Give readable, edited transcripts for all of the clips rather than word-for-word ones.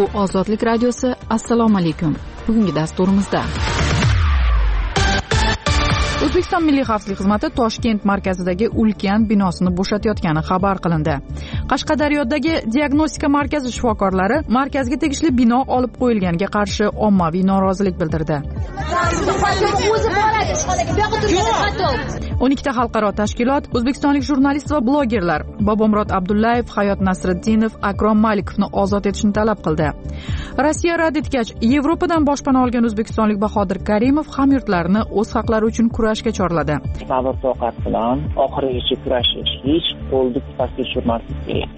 Ozodlik radiosi. Assalomu alaykum. Bugungi dasturimizda O'zbekiston Milliy xavfsizlik xizmati Toshkent markazidagi ulkan binosini bo'shatayotgani xabar qilindi. Qashqadaryodagi diagnostika markazi shifokorlari markazga tegishli bino olib qo'yilganiga qarshi ommaviy norozilik bildirdi. 12 xalqaro tashkilot, o'zbekistonlik jurnalist va blogerlar Bobomurod Abdullayev, Hayot Nasriddinov, Akrom Malikovni ozod etishni talab qildi. Rossiya rad etgach, Yevropadan boshpana olgan o'zbekistonlik Bahodir Karimov hamyurtlarini o'z haqlari uchun kurashga chorladi. Sabr toqat bilan oxirigacha kurashish, hech qo'lni pastga tushirmaslik kerak.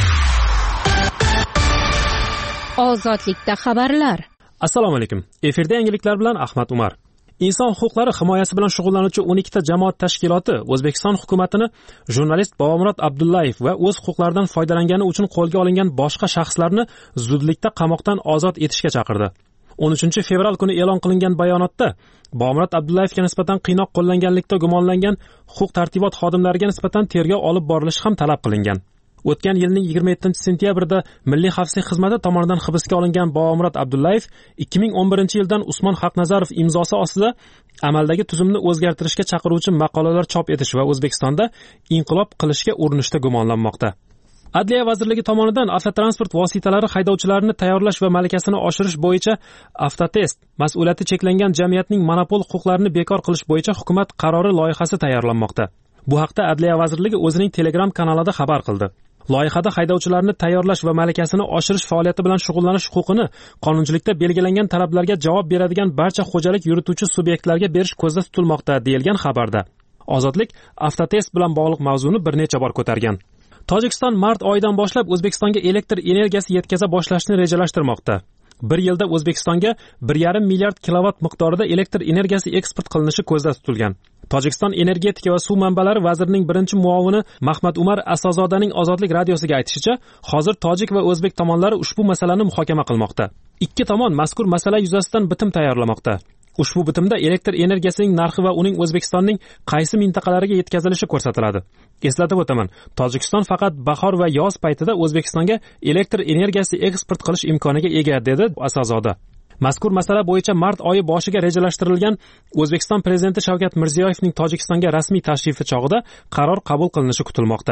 Ozodlikda xabarlar. Assalomu alaykum. Efirda yangiliklar bilan Ahmad Umar. Inson huquqlari himoyasi bilan shug'ullanuvchi 12 ta jamoat tashkiloti O'zbekiston hukumatini jurnalist Bobomurod Abdullayev va o'z huquqlaridan foydalangani uchun qo'lga olingan boshqa shaxslarni zudlikda qamoqdan ozod etishga chaqirdi. 13 fevral kuni e'lon qilingan bayonotda Bobomurod Abdullayevga nisbatan qiynoq qo'llanganlikda gumonlangan huquq-tartibot xodimlariga nisbatan tergov olib borilishi ham talab qilingan. O'tgan yilning 27-sentyabrida Milliy xavfsizlik xizmati tomonidan hibsga olingan Bobomurod Abdullayev 2011-yildan Usmon Haqnazarov imzosi ostida amaldagi tuzumni o'zgartirishga chaqiruvchi maqolalar chop etish va O'zbekistonda inqilob qilishga urinishda gumonlanmoqda. Adliya vazirligi tomonidan avtotransport vositalari haydovchilarini tayyorlash va malakasini oshirish bo'yicha Avtotest mas'uliyati cheklangan jamiyatning monopol huquqlarini bekor qilish bo'yicha hukumat qarori loyihasi tayyorlanmoqda. Bu haqda Adliya vazirligi o'zining Telegram kanalida xabar qildi. Loyihada haydovchilarni tayyorlash va malakasini oshirish faoliyati bilan shug'ullanish huquqini qonunchilikda belgilangan talablarga javob beradigan barcha xo'jalik yurituvchi subyektlarga berish ko'zda tutilmoqda, deyilgan xabarda. Ozodlik Avtotest bilan bog'liq mavzuni bir necha bor ko'targan. Tojikiston mart oyidan boshlab O'zbekistonga elektr energiyasi yetkaza boshlashni rejalashtirmoqda. Bir yilda O'zbekistonga 1,5 milliard kilovat miqdorida elektr energiyasi eksport qilinishi ko'zda tutilgan. Tojikiston energetika va suv manbalari vazirining birinchi muovini Mahmad Umar Asazodaning Ozodlik radiosiga aytishicha, hozir tojik va o'zbek tomonlari ushbu masalani muhokama qilmoqda. Ikki tomon mazkur masala yuzasidan bitim tayyorlamoqda. Ushbu bitimda elektr energiyasining narxi va uning O'zbekistonning qaysi mintaqalariga yetkazilishi ko'rsatiladi. Eslatib o'taman, Tojikiston faqat bahor va yoz paytida O'zbekistonga elektr energiyasi eksport qilish imkoniga ega, dedi Asazoda. Mazkur masala bo'yicha mart oyi boshiga rejalashtirilgan O'zbekiston prezidenti Shavkat Mirziyoyevning Tojikistonga rasmiy tashrifi chog'ida qaror qabul qilinishi kutilmoqda.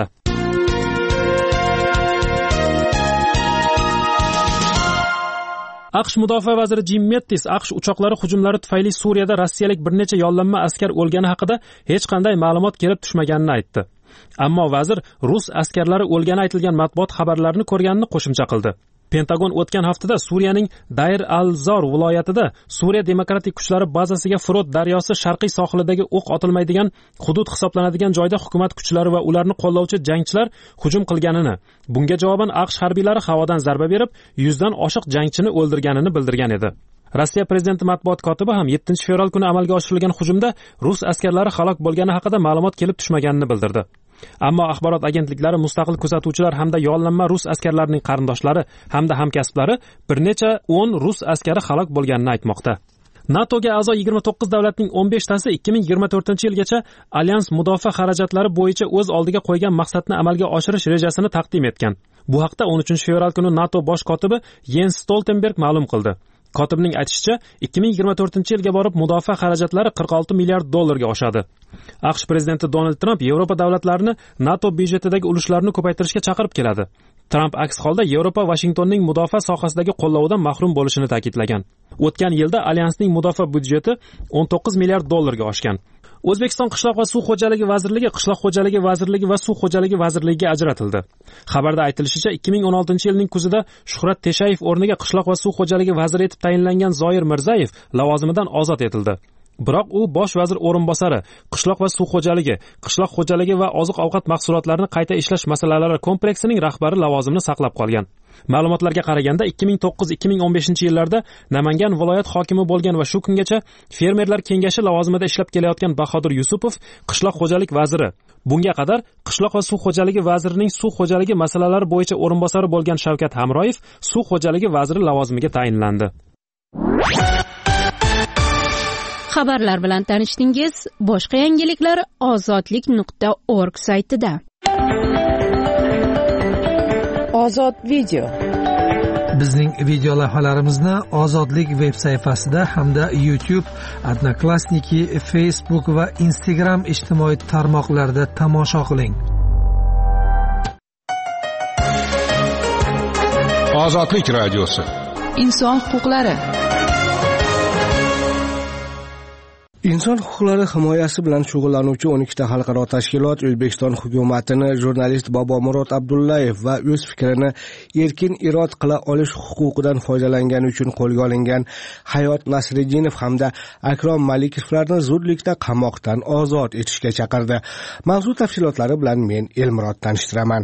AQSh mudofaa vaziri Jim Mattis AQSh uchoqlari hujumlari tufayli Suriyada rossiyalik bir necha yollanma askar o'lgani haqida hech qanday ma'lumot kelib tushmaganini aytdi. Ammo vazir rus askarlari o'lgani aytilgan matbuot xabarlarini ko'rganini qo'shimcha qildi. Pentagon o'tgan haftada Suriyaning Dayr al-Zor viloyatida Suriya demokratik kuchlari bazasiga Frot daryosi sharqiy sohilidagi o'q otilmaydigan hudud hisoblanadigan joyda hukumat kuchlari va ularni qo'llovchi jangchilar hujum qilganini, bunga javoban AQSh harbiylari havodan zarba berib, 100 dan oshiq jangchini o'ldirganini bildirgan edi. Rossiya prezidenti matbuot kotibi ham 7-fevral kuni amalga oshirilgan hujumda rus askarlari halok bo'lgani haqida ma'lumot kelib tushmaganini bildirdi. Ammo axborot agentliklari mustaqil kuzatuvchilar hamda yollanma rus askarlarining qarindoshlari hamda hamkasblari bir necha 10 rus askari halok bo'lganini aytmoqda. NATOga a'zo 29 davlatning 15 tasi 2024-yilgacha alyans mudofaa xarajatlari bo'yicha o'z oldiga qo'ygan maqsadni amalga oshirish rejasini taqdim etgan. Bu haqda 13-fevral kuni NATO bosh kotibi Jens Stoltenberg ma'lum qildi. Kotibning aytishicha, 2024-yilga borib mudofaa xarajatlari 46 milliard dollarga oshadi. AQSh prezidenti Donald Trump Yevropa davlatlarini NATO byudjetidagi ulushlarni ko'paytirishga chaqirib keladi. Trump aks holda Yevropa Washingtonning mudofaa sohasidagi qo'llovidan mahrum bo'lishini ta'kidlagan. O'tgan yilda alyansning mudofaa byudjeti 19 milliard dollarga oshgan. O'zbekiston qishloq va suv xo'jaligi vazirligi qishloq xo'jaligi vazirligi va suv xo'jaligi vazirligiga ajratildi. Xabarda aytilishicha, 2016-yilning kuzida Shuhrat Teshayev o'rniga qishloq va suv xo'jaligi vaziri etib tayinlangan Zoir Mirzayev lavozimidan ozod etildi. Biroq u bosh vazir o'rinbosari, qishloq va suv xo'jaligi va oziq-ovqat mahsulotlarini qayta ishlash masalalari kompleksining rahbari lavozimini saqlab qolgan. Ma'lumotlarga qaraganda 2009-2015-yillarda Namangan viloyat hokimi bo'lgan va shu kungacha fermerlar kengashi lavozimida ishlab kelayotgan Bahodir Yusupov qishloq xo'jalik vaziri. Bunga qadar qishloq va suv xo'jaligi vazirining suv xo'jaligi masalalari bo'yicha o'rinbosari bo'lgan Shavkat Hamroyev suv xo'jaligi vaziri lavozimiga tayinlandi. Xabarlar bilan tanishdingiz. Boshqa yangiliklar ozodlik.org saytida. Ozod video. Bizning video lavhalarimizni Ozodlik veb sayfasida hamda YouTube, Odnoklassniki, Facebook va Instagram ijtimoiy tarmoqlarida tomosha qiling. Ozodlik radiosi. Inson huquqlari. Inson huquqlari himoyasi bilan shug'ullanuvchi 12 ta xalqaro tashkilot O'zbekiston hukumatini jurnalist Bobomurod Abdullayev va o'z fikrini erkin irod qila olish huquqidan foydalangani uchun qo'lga olingan Hayot Nasriddinov hamda Akrom Malikovlarni zudlikda qamoqdan ozod etishga chaqirdi. Mavzu tafsilotlari bilan men Elmurod tanishtiraman.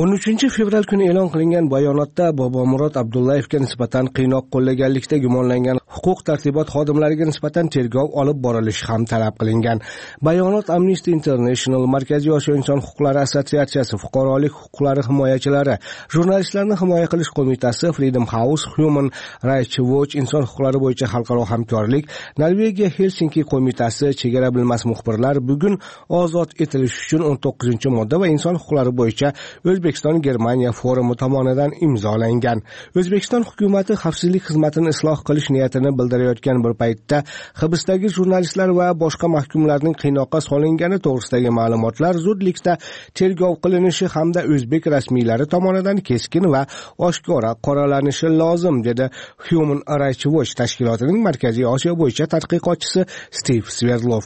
13 fevral kuni e'lon qilingan bayonotda Bobomurod Abdullayevga nisbatan qiynoq qo'llaganlikda gumonlangan huquq tartibot xodimlariga nisbatan tergov olib borilishi ham talab qilingan. Bayonot Amnesty International, Markaziy Osiyo inson huquqlari assotsiatsiyasi, fuqarolik huquqlari himoyachilari, jurnalistlarni himoya qilish qo'mitasi, Freedom House, Human Rights Watch, inson huquqlari bo'yicha xalqaro hamkorlik, Norvegiya Helsinki qo'mitasi, chegara bilmas muxbirlar bugun ozod etilish uchun 19-modda va inson huquqlari bo'yicha O'zbekiston Germaniya forumi tomonidan imzolangan. O'zbekiston hukumatı xavfsizlik xizmatini isloh qilish niyatini bildirayotgan bir paytda hibsdagi jurnalistlar va boshqa mahkumlarning qiynoqqa solingani to'g'risidagi ma'lumotlar zudlikda tergov qilinishi hamda o'zbek rasmiylari tomonidan keskin va oshkora qoralanishi lozim, dedi Human Rights Watch tashkilotining Markaziy Osiyo bo'yicha tadqiqotchisi Steve Sverdlov.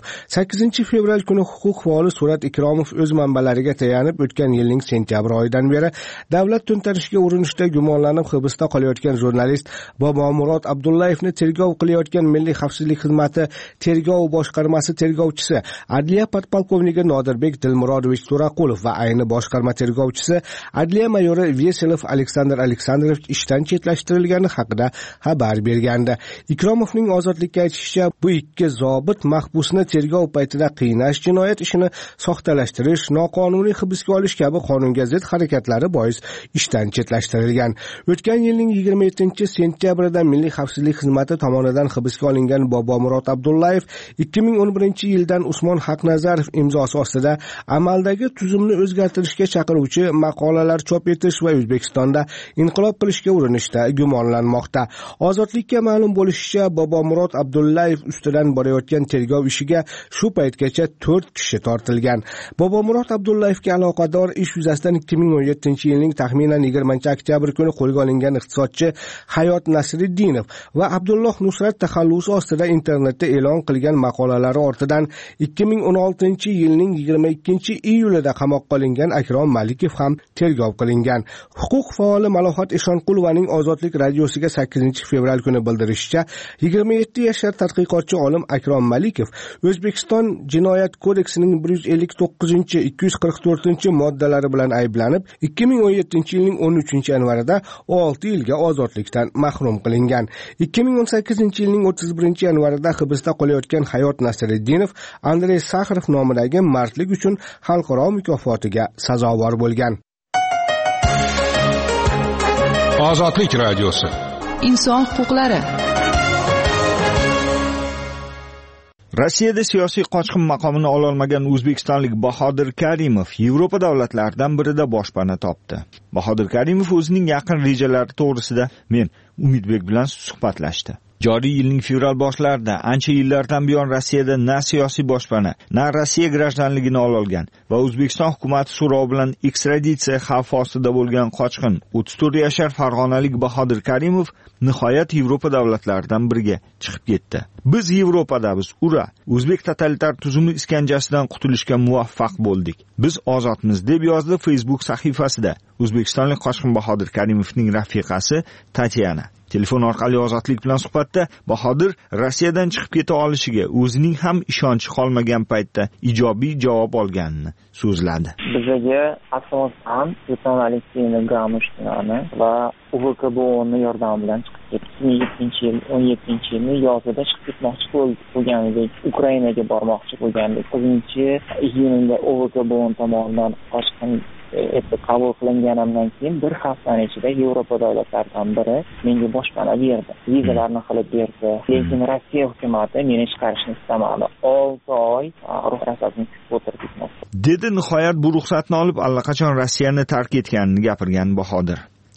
8 fevral kuni huquq faoli Surat Ikromov o'z manbalariga tayanib o'tgan yilning sentyabr oyidan beri davlat to'ntarishga urinishda gumonlanib hibsda qolayotgan jurnalist Bobomurod Abdullayevni tergov qilayotgan Milliy xavfsizlik xizmati tergov boshqarmasi tergovchisi, Adliya podpolkovniki Nodirbek Dilmurodovich To'raqulov va ayni boshqarma tergovchisi Adliya mayori Veselov Aleksandr Aleksandrovich ishdan chetlashtirilgani haqida xabar bergandi. Ikromovning ozodlikka aytishicha, bu ikki zobit mahbusni tergov paytida qiynash, jinoyat ishini soxtalashtirish, noqonuniy hibsga olish kabi qonunga zid harakatlari bois ishdan chetlashtirilgan. O'tgan yilning 27-sentyabrida Milliy xavfsizlik xizmati tomonidan hibsga olingan Bobomurod Abdullayev 2011-yildan Usmon Haqnazarov imzosi ostida amaldagi tuzumni o'zgartirishga chaqiruvchi maqolalar chop etish va O'zbekistonda inqilob qilishga urinishda gumonlanmoqda. Ozodlikka ma'lum bo'lishicha, Bobomurod Abdullayev ustidan borayotgan tergov ishiga shu paytgacha 4 kishi tortilgan. Bobomurod Abdullayevga aloqador ish yuzasidan 2017-yilning taxminan 20-oktyabr kuni qo'lga olingan iqtisodchi Hayot Nasriddinov va Abdulloh Nusrat taxallusi ostida internetda e'lon qilgan maqolalari ortidan 2016-yilning 22-iyulida qamoqqa olingan Akrom Malikov ham tergov qilingan. Huquq faoli Malohat Eshonqulovaning Ozodlik radiosiga 8 fevral kuni bildirishicha, 27 yashar tadqiqotchi olim Akrom Malikov O'zbekiston Jinoyat kodeksining 159-244-moddalari bilan ayblanib 2017-yilning 13-yanvarida 6 yilga ozodlikdan mahrum qilingan. 2018-yilning 31-yanvarida hibsda qolayotgan Hayot Nasriddinov Andrey Sakharov nomidagi mardlik uchun xalqaro mukofotiga sazovor bo'lgan. Ozodlik radiosi. Inson huquqlari. Rossiyada siyosiy qochqin maqomini ololmagan o'zbekistonlik Bahodir Karimov Yevropa davlatlaridan birida boshpana topdi. Bahodir Karimov o'zining yaqin rejalari to'g'risida men Umidbek bilan suhbatlashdi. Joriy yilning fevral boshlarida ancha yillardan buyon Rossiyada na siyosiy boshpana, na Rossiya grajdanligini ololgan va O'zbekiston hukumati so'rovi bilan ekstraditsiya xavfi ostida bo'lgan qochqin 34 yashar farg'onalik Bahodir Karimov nihoyat Yevropa davlatlaridan biriga chiqib ketdi. Biz Yevropadamiz, ura! O'zbek totalitar tuzumi iskanjasidan qutulishga muvaffaq bo'ldik. Biz ozodmiz, deb yozdi Facebook sahifasida o'zbekistonlik qochqin Bahodir Karimovning rafiqasi Tatyana. Telefon orqali ozodlik bilan suhbatda Bahodir Rossiyadan chiqib keta olishiga o'zining ham ishonchi qolmagan paytda ijobiy javob olganini so'zladi. Bizga asosan jurnalistlikni gramoshkani va UVKBO'ning yordami bilan chiqib ketdi. 2017-yilning yozida chiqib ketmoqchi bo'lgandik. Ukrainaga bormoqchi bo'lgandik. 9-iyunda UVKBO tomonidan qochqin qabul qilinganimdan keyin bir haftaning ichida Yevropa davlatlaridan biri menga boshpana berdi. Vizalarni qilib berdi. Lekin Rossiya hukumati meni chiqarishni istamadi. 6 oy ruxsatni kutib o'tirdik. Dedi nihoyat bu ruxsatni olib allaqachon Rossiyani tark etganini gapirgan Bahodir.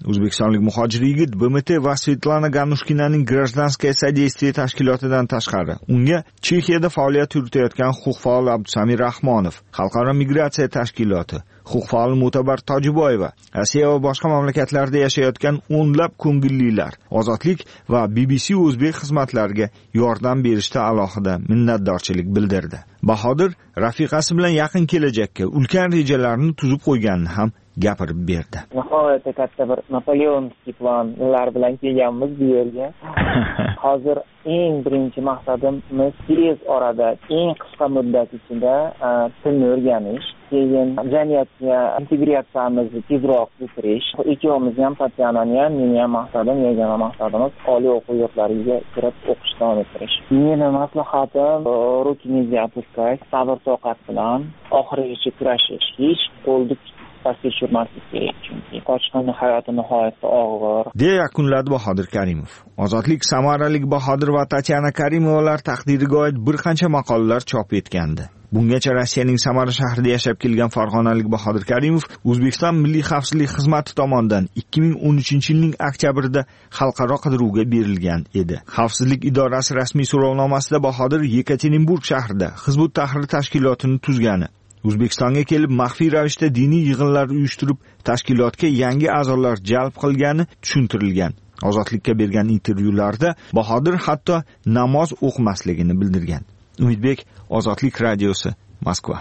O'zbekistonlik muhojir yigit BMT va Svetlana Ganushkinaning Grajdanskaya Sodeyствие tashkilotidan tashqari unga Chexiyada faoliyat yuritayotgan huquq faol Abdusamir Rahmonov, Xalqaro migratsiya tashkiloti, huquq faoli Mo'tabar Tojiboyeva, Rossiya va boshqa mamlakatlarda yashayotgan o'nlab ko'ngillilar Ozodlik va BBC o'zbek xizmatlariga yordam berishda alohida minnatdorchilik bildirdi. Bahodir rafiqasi bilan yaqin kelajakka ulkan rejalarni tuzib qo'yganini ham gapirib berdi. Nihoyatda katta bir Napoleonskiy planlar bilan kelganmiz bu yerga. Hozir eng birinchi maqsadimiz tez orada, eng qisqa muddat ichida tilni o'rganish, keyin jamiyatga integratsiyamizni tezroq bitirish. Ikkovimiz ham, Tatyanani ham, meni ham yagona maqsadimiz oliy o'quv yurtlariga kirib o'qish davom ettirish. Meni maslahatim ruki nельзя опускать, sabr toqat bilan oxirigacha kurashish. Hech qo'lni pastga tushirmaslik kerak, chunki qochqinni hayoti nihoyatda og'ir. deya yakunladi Bahodir Karimov. Ozodlik samaralik Bahodir va Tatyana Karimovalar taqdiriga oid bir qancha maqolalar chop etgandi. Bungacha Rossiyaning Samara shahrida yashab kelgan farg'onalik Bahodir Karimov O'zbekiston Milliy xavfsizlik xizmati tomonidan 2013-yilning oktyabrida xalqaro qidiruvga berilgan edi. Xavfsizlik idorasi rasmiy so'rovnomasida Bahodir Yekaterinburg shahrida Hizbut Tahrir tashkilotini tuzgani, O'zbekistonga kelib maxfiy ravishda diniy yig'inlar uyushtirib, tashkilotga yangi a'zolar jalb qilgani tushuntirilgan. Ozodlikka bergan intervyularda Bahodir hatto namoz o'qimasligini bildirgan. Umidbek, Ozodlik radiosi, Moskva.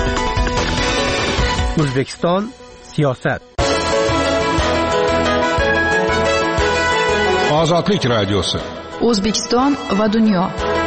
O'zbekiston siyosat. Ozodlik radiosi. O'zbekiston va dunyo.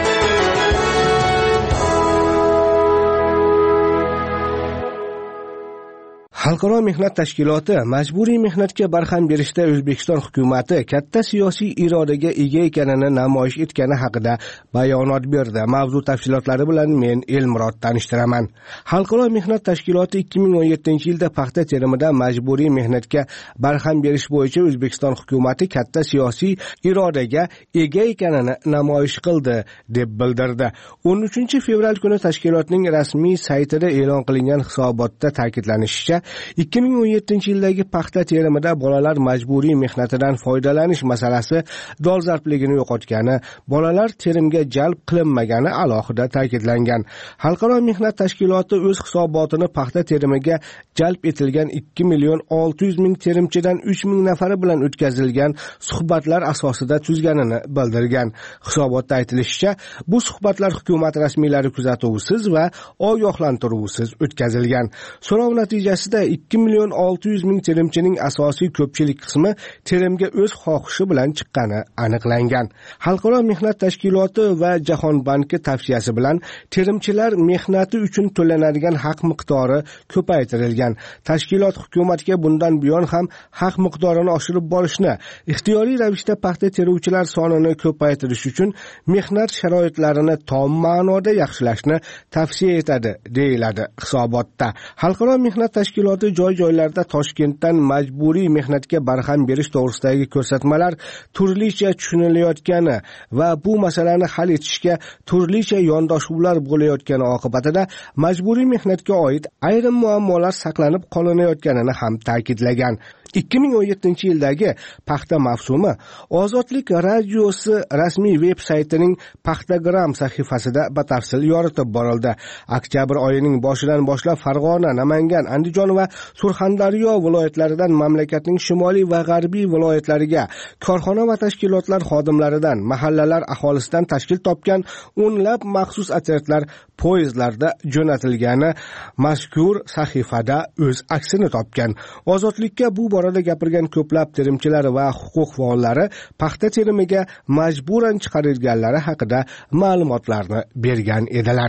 Xalqaro mehnat tashkiloti majburiy mehnatga barham berishda O'zbekiston hukumatı katta siyosiy irodaga ega ekanini namoyish etgani haqida bayonot berdi. Mavzu tafsilotlari bilan men Elmurod tanishtiraman. Xalqaro mehnat tashkiloti 2017-yilda paxta terimida majburiy mehnatga barham berish bo'yicha O'zbekiston hukumatı katta siyosiy irodaga ega ekanini namoyish qildi deb bildirdi. 13-fevral kuni tashkilotning rasmiy saytida e'lon qilingan hisobotda ta'kidlanishicha, 2017-yildagi paxta terimida bolalar majburiy mehnatidan foydalanish masalasi dolzarbligini yo'qotgani, bolalar terimga jalb qilinmagani alohida ta'kidlangan. Xalqaro mehnat tashkiloti o'z hisobotini paxta terimiga jalb etilgan 2.600.000 terimchidan 3.000 nafari bilan o'tkazilgan suhbatlar asosida tuzganini bildirgan. Hisobotda aytilishicha, bu suhbatlar hukumat rasmiylari kuzatuvisiz va ogohlantiruvisiz o'tkazilgan. So'rov natijasida 2.600.000 terimchining asosiy ko'pchilik qismi terimga o'z xohishi bilan chiqqani aniqlangan. Xalqaro mehnat tashkiloti va Jahon banki tavsiyasi bilan terimchilar mehnati uchun to'lanadigan haq miqdori ko'paytirilgan. Tashkilot hukumatga bundan buyon ham haq miqdorini oshirib borishni, ixtiyoriy ravishda paxta teruvchilar sonini ko'paytirish uchun mehnat sharoitlarini tom ma'noda yaxshilashni tavsiya etadi, deyiladi hisobotda. Xalqaro mehnat tashkiloti joy-joylarda Toshkentdan majburiy mehnatga barham berish to'g'risidagi ko'rsatmalar turlicha tushunilayotgani va bu masalani hal etishga turlicha yondashuvlar bo'layotgani oqibatida majburiy mehnatga oid ayrim muammolar saqlanib qolinayotganini ham ta'kidlagan. 2017-yildagi paxta mavsumi Ozodlik radiosi rasmiy veb-saytining Paxtagram sahifasida batafsil yoritib borildi. Oktyabr oyining boshidan boshlab Farg'ona, Namangan, Andijon va Surxondaryo viloyatlaridan mamlakatning shimoliy va g'arbiy viloyatlariga korxona va tashkilotlar xodimlaridan, mahallalar aholisidan tashkil topgan o'nlab maxsus otryadlar poyezdlarda jo'natilgani mazkur sahifada o'z aksini topgan. Ozodlikka bu borada gapirgan ko'plab terimchilar va huquq faollari paxta terimiga majburan chiqarilganlari haqida ma'lumotlarni bergan edilar.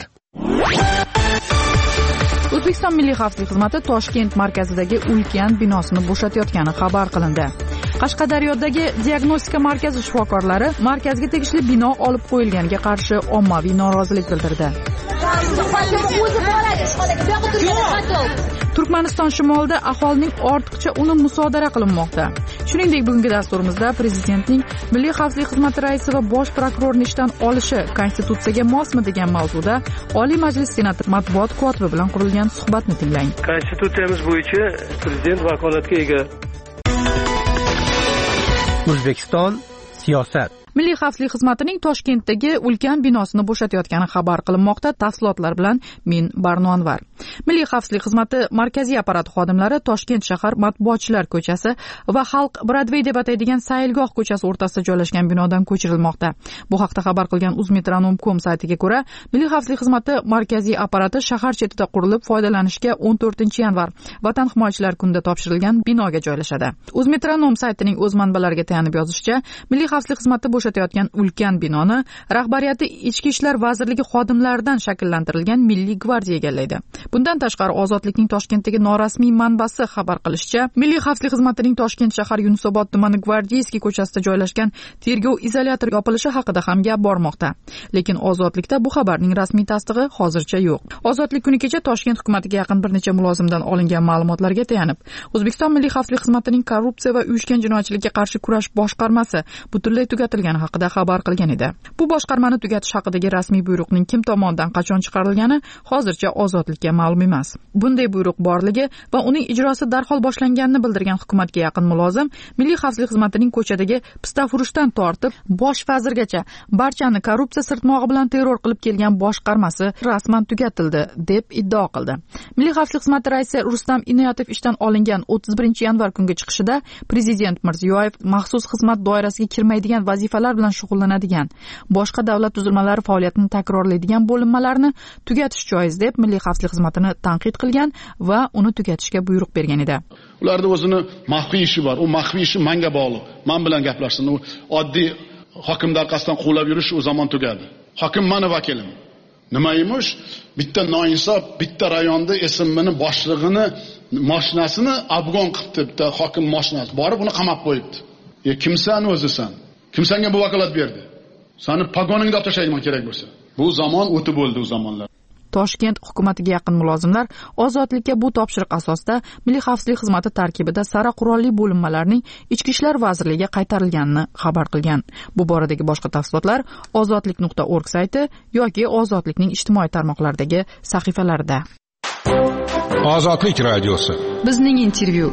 O'zbekiston Milliy xavfsizlik xizmati Toshkent markazidagi ulkan binosini bo'shatayotgani xabar qilindi. Qashqadaryodagi diagnostika markazi shifokorlari markazga tegishli bino olib qo'yilganiga qarshi ommaviy norozilik bildirdi. Turkmaniston shimolida aholining ortiqcha uni musodara qilinmoqda. Shuningdek, bugungi dasturimizda prezidentning Milliy xavfsizlik xizmati raisi va bosh prokurorni ishdan olishi konstitutsiyaga mosmi degan mavzuda Oliy Majlis Senati matbuot kotibi bilan qurilgan suhbatni tinglang. Konstitutsiyamiz bo'yicha prezident vakolatga ega. O'zbekiston siyosat. Milliy xavfsizlik xizmatining Toshkentdagi ulkan binosini bo'shatayotgani xabar qilinmoqda. Tafsilotlar bilan men Barno Anvar. Milliy xavfsizlik xizmati markaziy apparati xodimlari Toshkent shahar Matbuotchilar ko'chasi va Xalq Brodvey deb ataydigan Sayilgoh ko'chasi o'rtasida joylashgan binodan ko'chirilmoqda. Bu haqda xabar qilgan uzmetronom.com saytiga ko'ra, Milliy xavfsizlik xizmati markaziy apparati shahar chetida qurilib, foydalanishga 14-yanvar Vatan himoyachilari kunida topshirilgan binoga joylashadi. Uzmetronom saytining o'z manbalariga tayanib yozishicha, Milliy xavfsizlik xizmati bo'shatayotgan ulkan binoni rahbariyati Ichki ishlar vazirligi xodimlaridan shakllantirilgan Milliy gvardiya egallaydi. Bundan tashqari, Ozodlikning Toshkentdagi norasmiy manbasi xabar qilishicha, Milliy xavfsizlik xizmatining Toshkent shahar Yunusobod tumani Gvardiyskiy ko'chasida joylashgan tergov izolyatori yopilishi haqida ham gap bormoqda. Lekin Ozodlikda bu xabarning rasmiy tasdig'i hozircha yo'q. Ozodlik kuni kecha Toshkent hukumatiga yaqin bir necha mulozimdan olingan ma'lumotlarga tayanib, O'zbekiston Milliy xavfsizlik xizmatining korrupsiya va uyushgan jinoyatchilikka qarshi kurash boshqarmasi butunlay tugatilgani haqida xabar qilgan edi. Bu boshqarmani tugatish haqidagi rasmiy buyruqning kim tomonidan qachon chiqarilgani hozircha Ozodlikka ma'lum emas. Bunday buyruq borligi va uning ijrosi darhol boshlanganini bildirgan hukumatga yaqin mulozim Milliy xavfsizlik xizmatining ko'chadagi pistafurushdan tortib bosh vazirgacha barchani korrupsiya sirtmog'i bilan terror qilib kelgan boshqarmasi rasman tugatildi deb iddao qildi. Milliy xavfsizlik xizmati raisi Rustam Inoyatov ishdan olingan 31-yanvar kungi chiqishida Prezident Mirziyoyev maxsus xizmat doirasiga kirmaydigan vazifalar bilan shug'ullanadigan, boshqa davlat tuzilmalari faoliyatini takrorlaydigan bo'linmalarni tugatish joiz deb Milliy xavfsizlik xizmatini tanqid qilgan va uni tugatishga buyruq bergan edi. Ularda o'zini maxfiy ishi bor. U maxfiy ishi menga bog'liq. Men bilan gaplashsin. U oddiy hokimning orqasidan quvlab yurish o zaman tugadi. Hokim meni vakilim. Nima emish? Bitta noinsof, bitta rayonda SMMni boshlig'ini mashinasini afg'on qilibdi, bitta hokim mashinasi. Borib uni qamab qo'yibdi. Kimsan o'zisan? Kim senga bu vakolat berdi? Seni pagoningga olib tashlayman kerak bo'lsa. Bu zamon o'tib bo'ldi u zamonlar. Toshkent hukumatiga yaqin mulozimlar Ozodlikka bu topshiriq asosida Milliy xavfsizlik xizmati tarkibida sara qurolli bo'linmalarning Ichki ishlar vazirligiga qaytarilganini xabar qilgan. Bu boradagi boshqa tafsilotlar ozodlik.org sayti yoki Ozodlikning ijtimoiy tarmoqlardagi sahifalarida. Ozodlik radiosi. Bizning intervyu.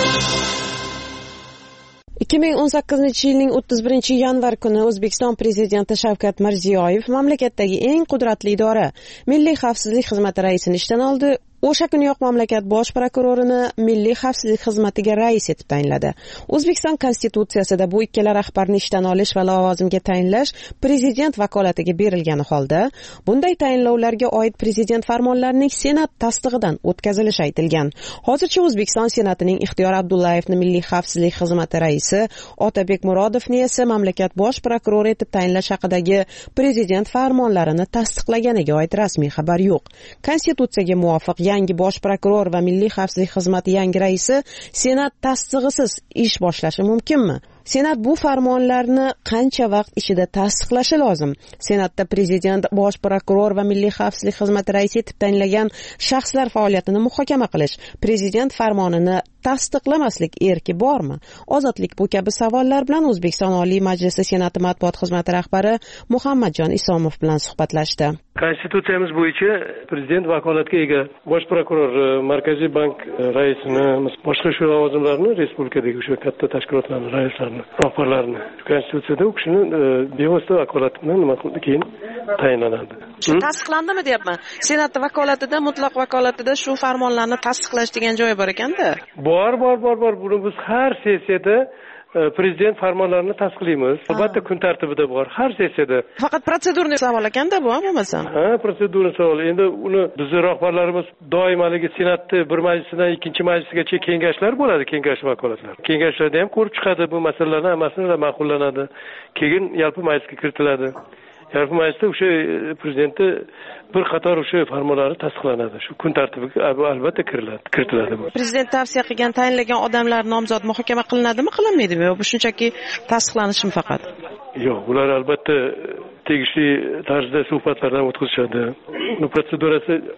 2018-yilning 31-yanvar kuni O'zbekiston Prezidenti Shavkat Mirziyoyev mamlakatdagi eng qudratli idora Milliy xavfsizlik xizmati raisini ishdan oldi. O'sha kuniyoq mamlakat bosh prokurorini Milliy xavfsizlik xizmatiga rais etib tayinladi. O'zbekiston Konstitutsiyasida bu ikkala rahbarni ishdan olish va lavozimga tayinlash prezident vakolatiga berilgani holda, bunday tayinlovlarga oid prezident farmonlarining Senat tasdig'idan o'tkazilishi aytilgan. Hozircha O'zbekiston Senatining Ixtiyor Abdullayevni Milliy xavfsizlik xizmati raisi, Otabek Murodovni esa mamlakat bosh prokurori etib tayinlash haqidagi prezident farmonlarini tasdiqlaganiga oid rasmiy xabar yo'q. Konstitutsiyaga muvofiq yangi bosh prokuror va Milliy xavfsizlik xizmati yangi raisi Senat tasdig'isiz ish boshlashi mumkinmi? Senat bu farmonlarni qancha vaqt ichida tasdiqlashi lozim? Senatda prezident, bosh prokuror va Milliy xavfsizlik xizmati raisi etib tayinlagan shaxslar faoliyatini muhokama qilish, prezident farmonini tasdiqlamaslik erki bormi? Ozodlik bu kabi savollar bilan O'zbekiston Oliy Majlisi Senati matbuot xizmati rahbari Muhammadjon Isomov bilan suhbatlashdi. Konstitutsiyamiz bo'yicha prezident vakolatga ega bosh prokuror, Markaziy bank raisini, boshqa shu lavozimlarni respublikadagi o'sha katta tashkilotlarning raislarini, rahbarlarini Konstitutsiyada u kishini bevosita vakolati bilan keyin tayinlanadi. Tasdiqlandimi deyapman. Senat vakolatida, mutlaq vakolatida shu farmonlarni tasdiqlash degan joyi bor ekanda. Bor. Buni biz har sessiyada prezident farmonlarini tasdiqlaymiz. Albatta kun tartibida bor har sessiyada. Faqat protsedurni savol ekanda bu, bo'lmasa. Protsedurni savol. Endi uni bizning rahbarlarimiz doimaligi Senatni bir majlisidan ikkinchi majlisgacha kengashlar bo'ladi, kengash vakolatlar. Kengashlarda ham ko'rib chiqadi bu masalalarni hammasini ma'qullanadi. Keyin yalpi majlisga kiritiladi. Yalpi majlisda o'sha prezidentni bir qator o'sha farmonlari tasdiqlanadi. Shu kun tartibiga albatta kiritiladi bu. Prezident tavsiya qilgan, tayinlagan odamlar nomzod muhokama qilinadimi, qilinmaydimi? Yo, bu shunchaki tasdiqlanishmi faqat? Yo'q, ular albatta tegishli tarzda suhbatlardan o'tkazishadi. Uni protsedurasi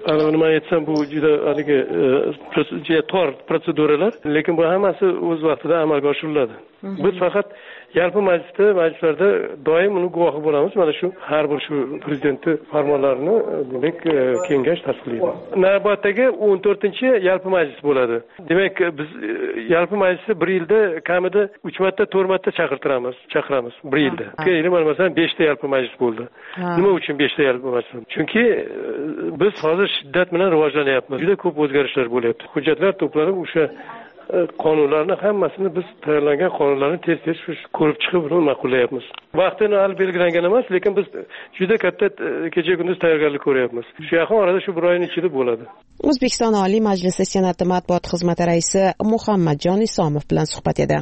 nima aytsam, bu juda haligi tor protseduralar, lekin bu hammasi o'z vaqtida amalga oshiriladi. Biz faqat yalpi majlislarda doim uni guvohi bo'lamiz. Mana shu har bir shu prezidentning farmonlarini demak kengash tasdiqlaydi. Navbatdagi 14-yalpi majlis bo'ladi. Demak, biz yalpi majlisni bir yilda kamida 3 marta, 4 marta chaqiramiz bir yilda. Keyin masalan 5 ta yalpi majlis bo'ldi. Nima uchun 5 ta yalpi majlis? Chunki biz hozir shiddat bilan rivojlanyapmiz. Juda ko'p o'zgarishlar bo'lyapti. Hujjatlar to'planib, o'sha qonunlarni hammasini biz tayyorlangan qonunlarni tez ko'rib chiqib uni ma'qullayapmiz. Vaqtini hali belgilangan emas, lekin biz juda katta kecha kunduz tayyorgarlik ko'ryapmiz. Shu yaqin orada shu bir oyning ichida bo'ladi. O'zbekiston Oliy Majlisi Senati matbuot xizmati raisi Muhammadjon Isomov bilan suhbat edi.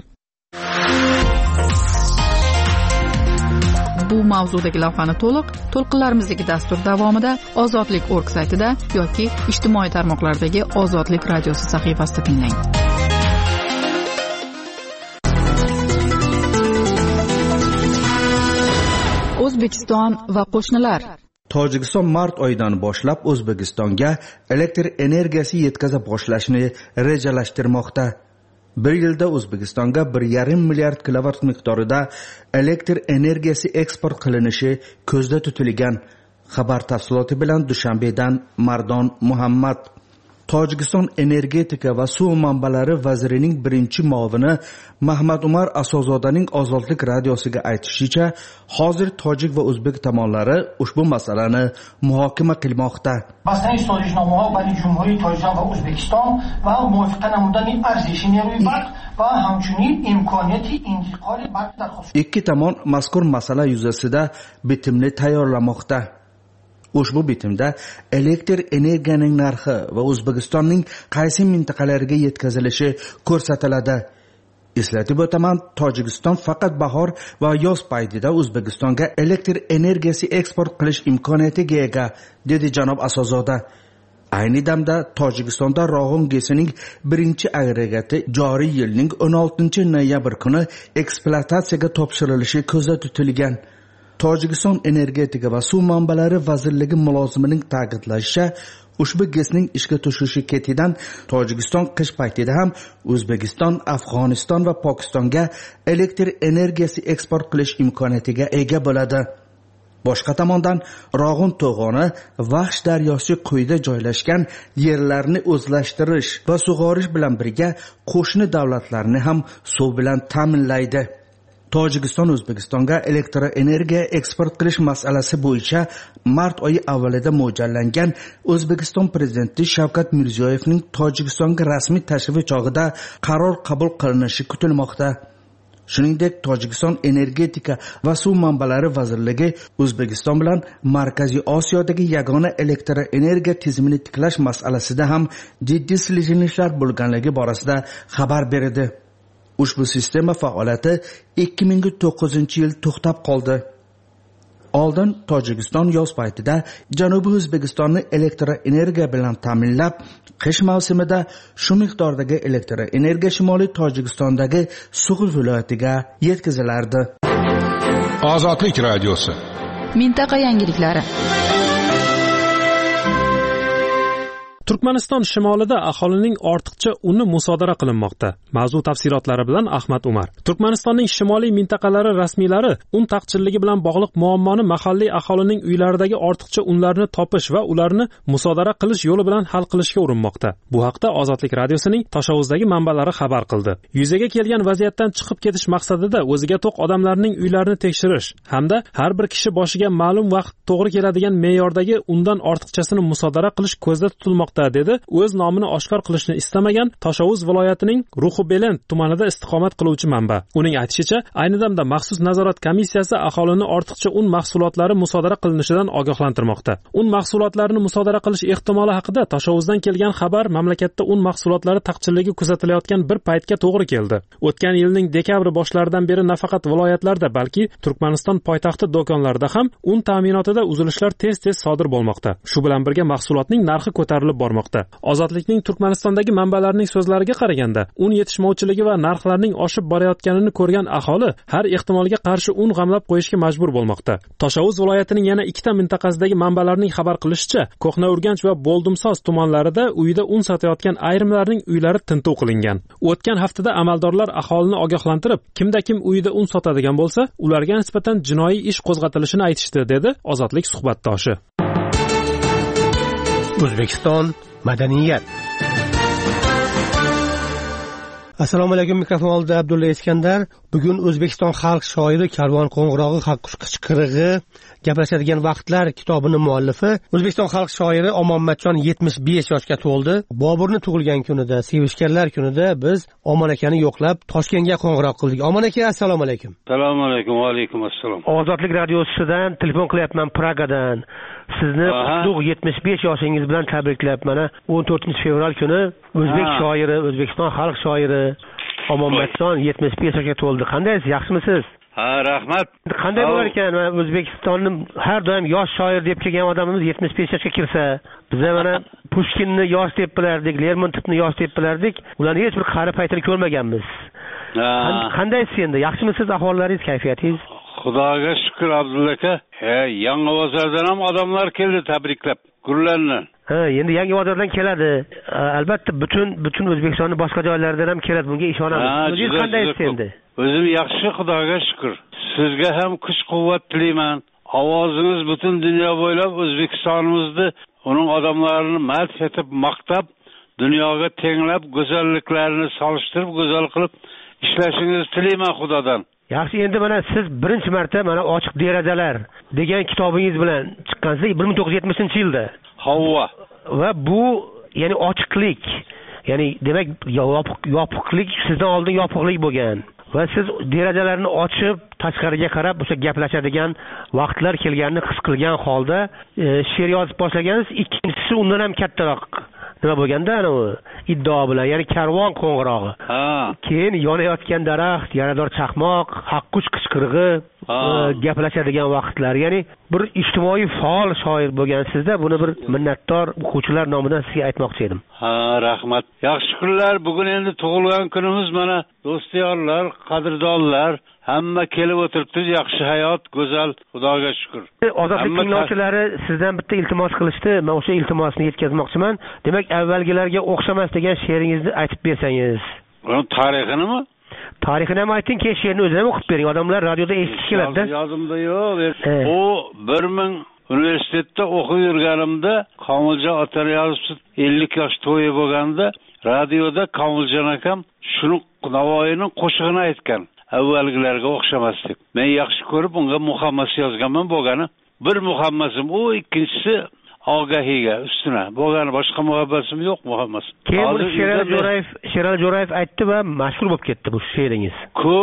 Bu mavzudagi lavhani to'lqinlarimizdagi dastur davomida ozodlik.org saytida yoki ijtimoiy tarmoqlardagi Ozodlik radiosi sahifasida tinglang. O'zbekiston va qo'shnilar. Tojikiston mart oyidan boshlab O'zbekistonga elektr energiyasi yetkaza boshlashni rejalashtirmoqda. Bir yilda O'zbekistonga 1,5 milliard kilovat miqdorida elektr energiyasi eksport qilinishi ko'zda tutilgan. Xabar tafsiloti bilan Dushanbedan Mardon Muhammad. Tojikiston energetika va suv manbalari vazirining birinchi muavini Mahmad Umar Asozodaning Ozodlik radiosiga aytishicha, hozir tojik va o'zbek tomonlari ushbu masalani muhokama qilmoqda. Bastani sozishnomaha bayni Jumhuriy Tojikiston va O'zbekiston va muvofiqa namundaning arzishi nero'y barq va hamchunin imkoniyati intiqoli barq darxost. Ikki tomon mazkur masala yuzasida bitimni tayyorlamoqda. Ushbu bitimda elektr energiyaning narxi va O'zbekistonning qaysi mintaqalarga yetkazilishi ko'rsatiladi. Eslatib o'taman, Tojikiston faqat bahor va yoz paytida O'zbekistonga elektr energiyasi eksport qilish imkoniyatiga ega, dedi janob Asozoda. Ayni damda Tojikistonda Rog'un gesining birinchi agregati joriy yilning 16-noyabr kuni ekspluatatsiyaga topshirilishi ko'zda tutilgan. Tojikiston energetika va suv manbalari vazirligi mulozimining ta'kidlashicha, ushbu gazning ishga tushishi ketidan Tojikiston qish paytida ham O'zbekiston, Afg'oniston va Pokistonga elektr energiyasi eksport qilish imkoniyatiga ega bo'ladi. Boshqa tomondan Rog'un to'g'oni Vaxsh daryosi quyida joylashgan yerlarni o'zlashtirish va sug'orish bilan birga qo'shni davlatlarni ham suv bilan ta'minlaydi. Tojikiston O'zbekistonga elektr energiya eksport qilish masalasi bo'yicha mart oyi avvalida mo'ljallangan O'zbekiston prezidenti Shavkat Mirziyoyevning Tojikistonga rasmiy tashrifi chog'ida qaror qabul qilinishi kutilmoqda. Shuningdek, Tojikiston energetika va suv manbalari vazirligi O'zbekiston bilan Markaziy Osiyodagi yagona elektr energiya tizimini tiklash masalasida ham jiddiy siljinishlar bo'lganligi borasida xabar berdi. Ushbu sistema faoliyati 2009-yil to'xtab qoldi. Oldin Tojikiston yoz paytida Janubiy O'zbekistonni elektr energiya bilan ta'minlab, qish mavsumida shu miqdordagi elektr energiya Shimoliy Tojikistondagi Sug'ur viloyatiga yetkazilardi. Ozodlik radiosi. Mintaqa yangiliklari. Turkmaniston shimolida aholining ortiqcha uni musodara qilinmoqda. Mavzu tafsilotlari bilan Ahmad Umar. Turkmanistonning shimoliy mintaqalari rasmiylari un taqchilligi bilan bog'liq muammoni mahalliy aholining uylaridagi ortiqcha unlarni topish va ularni musodara qilish yo'li bilan hal qilishga urinmoqda. Bu haqda Ozodlik radiosining Toshovuzdagi manbalari xabar qildi. Yuzaga kelgan vaziyatdan chiqib ketish maqsadida o'ziga to'q odamlarning uylarini tekshirish hamda har bir kishi boshiga ma'lum vaqt to'g'ri keladigan me'yordagi undan ortiqchasini musodara qilish ko'zda tutilmoqda, dedi o'z nomini oshkor qilishni istamagan Toshovuz viloyatining Ruhubelend tumanida istiqomat qiluvchi manba. Uning aytishicha, ayni damda maxsus nazorat komissiyasi aholini ortiqcha un mahsulotlari musodara qilinishidan ogohlantirmoqda. Un mahsulotlarini musodara qilish ehtimoli haqida Toshovuzdan kelgan xabar mamlakatda un mahsulotlari taqchilligi kuzatilayotgan bir paytga to'g'ri keldi. O'tgan yilning dekabr boshlaridan beri nafaqat viloyatlarda, balki Turkmaniston poytaxti do'konlarida ham un ta'minotida uzilishlar tez-tez sodir bo'lmoqda. Shu bilan birga mahsulotning narxi ko'tarilib bormoqda. bermoqda. Ozodlikning Turkmanistondagi manbalarining so'zlariga qaraganda, un yetishmovchiligi va narxlarning oshib borayotganini ko'rgan aholi har ehtimolga qarshi un g'amlab qo'yishga majbur bo'lmoqda. Toshovuz viloyatining yana ikkita mintaqasidagi manbalarning xabar qilishicha, Ko'hna Urganch va Bo'ldumsoz tumanlarida uyda un sotayotgan ayrimlarning uylari tintuv qilingan. O'tgan haftada amaldorlar aholini ogohlantirib, kimda-kim uyida un sotadigan bo'lsa, ularga nisbatan jinoiy ish qo'zg'atilishini aytishdi, dedi Ozodlik suhbatdoshi. O'zbekiston madaniyat. Assalomu alaykum, mikrofon oldida Abdulla Iskandar. Bugun O'zbekiston xalq shoiri Karvon qo'ng'irog'i haqqush qichqirig'i gaplashadigan vaqtlar kitobining muallifi O'zbekiston xalq shoiri Omonmatjon 75 yoshga to'ldi. Boburni tug'ilgan kunida, sevishganlar kunida biz Omon akani yo'qlab Toshkentga qo'ng'iroq qildik. Omon aka, assalomu alaykum. Assalomu alaykum, va alaykum assalom. Ozodlik radiosidan telefon qilyapman, Pragadan. Sizni qutlug' 75 yoshingiz bilan tabriklayapman. 14-fevral kuni o'zbek shoiri, O'zbekiston xalq shoiri Omonmatjon 75 yoshga to'ldi. Qandaysiz? Yaxshimisiz? Ha, rahmat. Qanday bo'lar ekan O'zbekistonni har doim yosh shoir deb kelgan odamimiz 75 yoshga kirsa, biz mana Pushkinni yosh deb bilardik, Lermontovni yosh deb bilardik. Ularning hech bir qari paytini ko'rmaganmiz. Qandaysiz endi? Yaxshimisiz? Ahvollaringiz, kayfiyatingiz? Xudoga shukr, Abdulla aka. Yangiobozordan ham odamlar keldi tabriklab, gullarni. Endi Yangiobozordan keladi. Albatta butun O'zbekistonning boshqa joylaridan ham keladi. Bunga ishonaman. O'zingiz qandaysiz endi? O'zim yaxshi, Xudoga shukr. Sizga ham kuch-quvvat tilayman. Ovozingiz butun dunyo bo'ylab O'zbekistonimizni, uning odamlarini madh etib, maqtab, dunyoga tenglab, go'zalliklarini solishtirib, go'zal qilib ishlashingizni tilayman Xudodan. Yaxshi, endi mana siz birinchi marta mana Ochiq derazalar degan kitobingiz bilan chiqqansiz 1970-yilda. Havva. Va bu, ya'ni ochiqlik, ya'ni demak yopiqlik, sizdan oldin yopiqlik bo'lgan. Va siz derazalarni ochib, tashqariga qarab o'sha gaplashadigan vaqtlar kelganini his qilgan holda she'r yozib boshlagansiz. Ikkinchisi undan ham kattaroq nima bo'lganda, ana u iddao bilan, ya'ni Karvon qo'ng'irog'i. Keyin yonayotgan daraxt, yarador chaqmoq, haqqush qichqirig'i, gaplashadigan vaqtlar. Ya'ni bir ijtimoiy faol shoir bo'lgansizda, buni bir minnatdor o'quvchilar nomidan sizga aytmoqchi edim. Rahmat. Yaxshi kunlar. Bugun endi tug'ilgan kunimiz, mana do'styorlar, qadrdonlar hamma kelib o'tiribdi. Yaxshi hayot, go'zal, Xudoga shukr. Ozodlik tinglovchilari sizdan bitta iltimos qilishdi. Men o'sha iltimosni yetkazmoqchiman. Demak, avvalgilarga o'xshamas degan she'ringizni aytib bersangiz. Uning tarixinimi? Tarixini ham ayting, keyin she'rni o'zini ham o'qib bering. Odamlar radioda eshitish keladi-da. Yozimda yo'q. U 1000 universitetda o'qib yurganimda, Komiljon ota yozibsiz 50 yosh to'yi bo'lganda, radioda Komiljon akam shuni Navoiyning qo'shig'ini aytgan. Avvalgilarga o'xshamas deb. Men yaxshi ko'rib unga muhammas yozganman bo'lgani. Bir muhammasim u, ikkinchisi ogahiga ustuna bo'lgani, boshqa muhabbatim yo'q muhammas. Keyin Sherali Jo'rayev aytdi va mashhur bo'lib ketdi bu she'ringiz.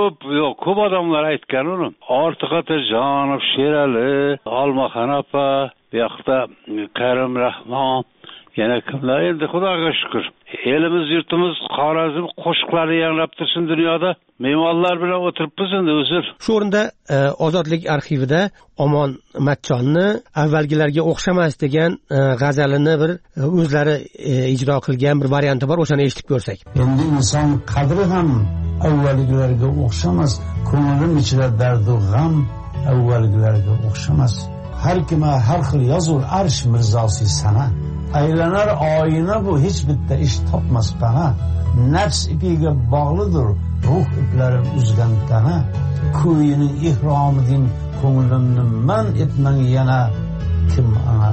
Ko'p odamlar aytgan uni. Ortiq Otajonov, Sherali, Olmaxon opa, bu yoqda Karim Rahmon, yana kimlar endi, Xudoga shukr. Elimiz, yurtimiz, Xorazm qo'shiqlari yangrab tursin dunyoda. Me'morlar bilan o'tiribmiz endi uzr. Shu o'rinda Ozodlik arxivida Omon Matchonni avvalgilarga o'xshamas degan g'azalini bir o'zlari ijro qilgan bir varianti bor, o'shani eshitib ko'rsak. Endi inson qadri ham avvalgilarga o'xshamas, ko'nglim ichida dard va g'am avvalgilarga o'xshamas. Har kimga har xil yozur arsh mirzosi sana. Aylanar oyina bu, hech bitta ish topmas pana. Nafs ipiga bog'lidir ruh iplarim uzgan tana. Ko'yining ihromidan ko'nglimni man etmang yana. Kim ana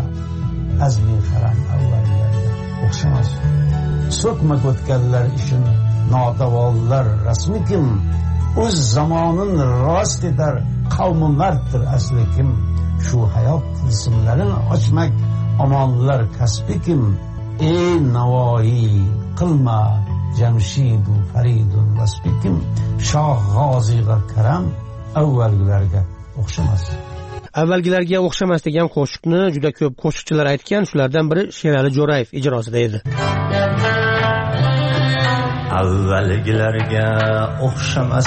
azmi haram avvallarga o'xshamas. So'kma o'tganlar ishin nodavollar rasmi kim. O'z zamonin rost etar qavmi marddir asli kim. Shu hayot tilsimlarini ochmak omonlar kasbi kim. Ey Navoiy qilma Jamshidu Faridun vasbi kim. Shoh G'oziga karam avvalgilarga o'xshamas. Avvalgilarga o'xshamas degan qo'shiqni juda ko'p qo'shiqchilar aytgan, shulardan biri Sherali Jo'rayev ijrosida edi. Avvalgilarga o'xshamas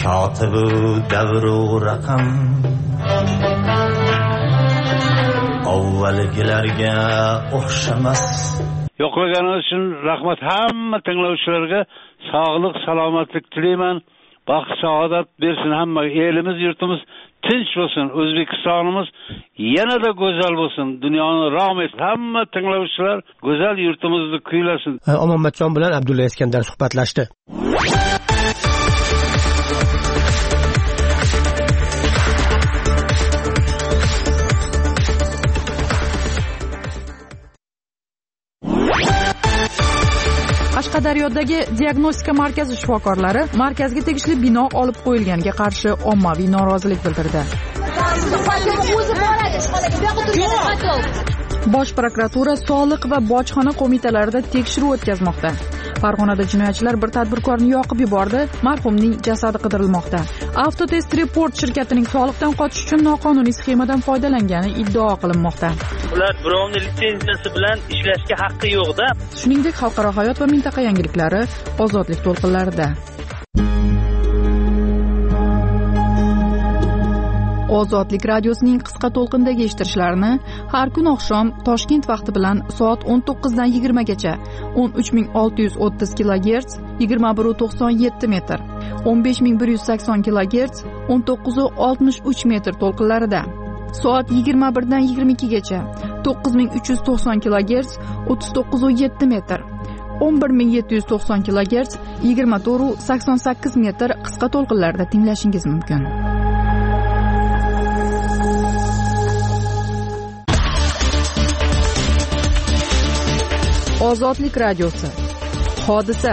kotibu davru raqam, avvalgilarga o'xshamas. Yo'qlaganingiz uchun rahmat. Hamma tinglovchilarga sog'lik, salomatlik tilayman. Baxt, saodat bersin hammaga. Elimiz, yurtimiz tinch bo'lsin. O'zbekistonimiz yanada go'zal bo'lsin. Dunyoni rahmat. Hamma tinglovchilar go'zal yurtimizni kuylasin. Omonmatjon bilan Abdulla Iskandar suhbatlashdi. Qashqadaryodagi diagnostika markazi shifokorlari markazga tegishli bino olib qo'yilganiga qarshi ommaviy norozilik bildirdi. Bosh prokuratura soliq va bojxona qo'mitalarida tekshiruv o'tkazmoqda. Farg'onada jinoyatchilar bir tadbirkorni yoqib yubordi, marhumning jasadi qidirilmoqda. Avtotest Report shirkatining soliqdan qochish uchun noqonuniy sxemadan foydalangani iddao qilinmoqda. Ular birovning litsenziyasi bilan ishlashga haqqi yo'q-da. Shuningdek, xalqaro hayot va mintaqa yangiliklari ozodlik to'lqinlarida. Ozodlik radiosining qisqa to'lqindagi eshittirishlarini har kun oqshom Toshkent vaqti bilan soat 19 dan 20 gacha 13630 kHz 2197 metr, 15180 kHz 1963 metr to'lqinlarida, soat 21 dan 22 gacha 9390 kHz 3907 metr, 11790 kHz 2488 metr qisqa to'lqinlarda tinglashingiz mumkin. Ozodlik radiosi. Hodisa.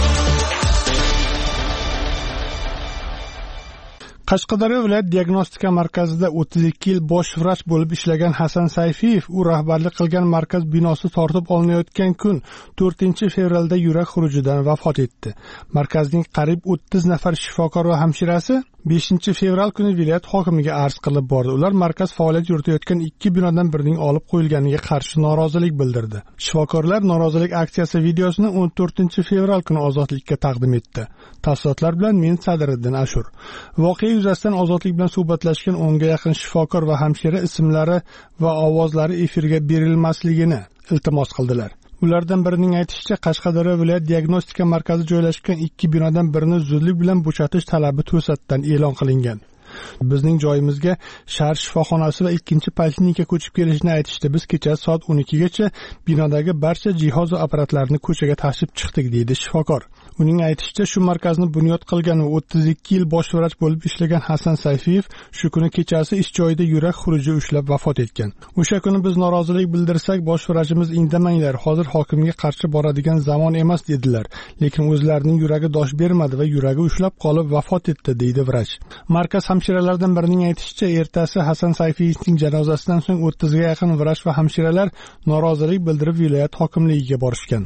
Qashqadaryo viloyat diagnostika markazida 32 yil bosh vrach bo'lib ishlagan Hasan Sayfiyev u rahbarlik qilgan markaz binosi tortib olinayotgan kun 4-fevralda yurak xurujidan vafot etdi. Markazning qariyb 30 nafar shifokor va hamshirasi 5-fevral kuni viloyat hokimiga arz qilib bordi. Ular markaz faoliyat yuritayotgan 2 binodan birining olib qo'yilganiga qarshi norozilik bildirdi. Shifokorlar norozilik aksiyasi videosini 14-fevral kuni Ozodlikka taqdim etdi. Tafsilotlar bilan men Sadiriddin Ashur. Voqea yuzasidan Ozodlik bilan suhbatlashgan 10 ga yaqin shifokor va hamshira ismlari va ovozlari efirga berilmasligini iltimos qildilar. Ulardan birining aytishicha, Qashqadaryo viloyat diagnostika markazi joylashgan 2 binodan birini zudlik bilan bo'shatish talabi to'satdan e'lon qilingan. Bizning joyimizga shahar shifoxonasi va 2-poliklinika ko'chib kelishini aytishdi. Biz kecha soat 12 gacha binodagi barcha jihoz va apparatlarni ko'chaga tashib chiqdik, deydi shifokor. Uning aytishicha, shu markazni bunyod qilgan va 32 yil bosh vrach bo'lib ishlagan Hasan Sayfiyev shu kuni kechasi ish joyida yurak xuruji ushlab vafot etgan. O'sha kuni biz norozilik bildirsak, bosh vrachimiz indamanglar, hozir hokimga qarshi boradigan zamon emas dedilar. Lekin o'zlarining yuragi dosh bermadi va yuragi ushlab qolib vafot etdi, deydi vrach. Markaz hamshiralardan birining aytishicha, ertasi Hasan Sayfiyevning janozasidan so'ng 30 ga yaqin vrach va hamshiralar norozilik bildirib viloyat hokimligiga borishgan.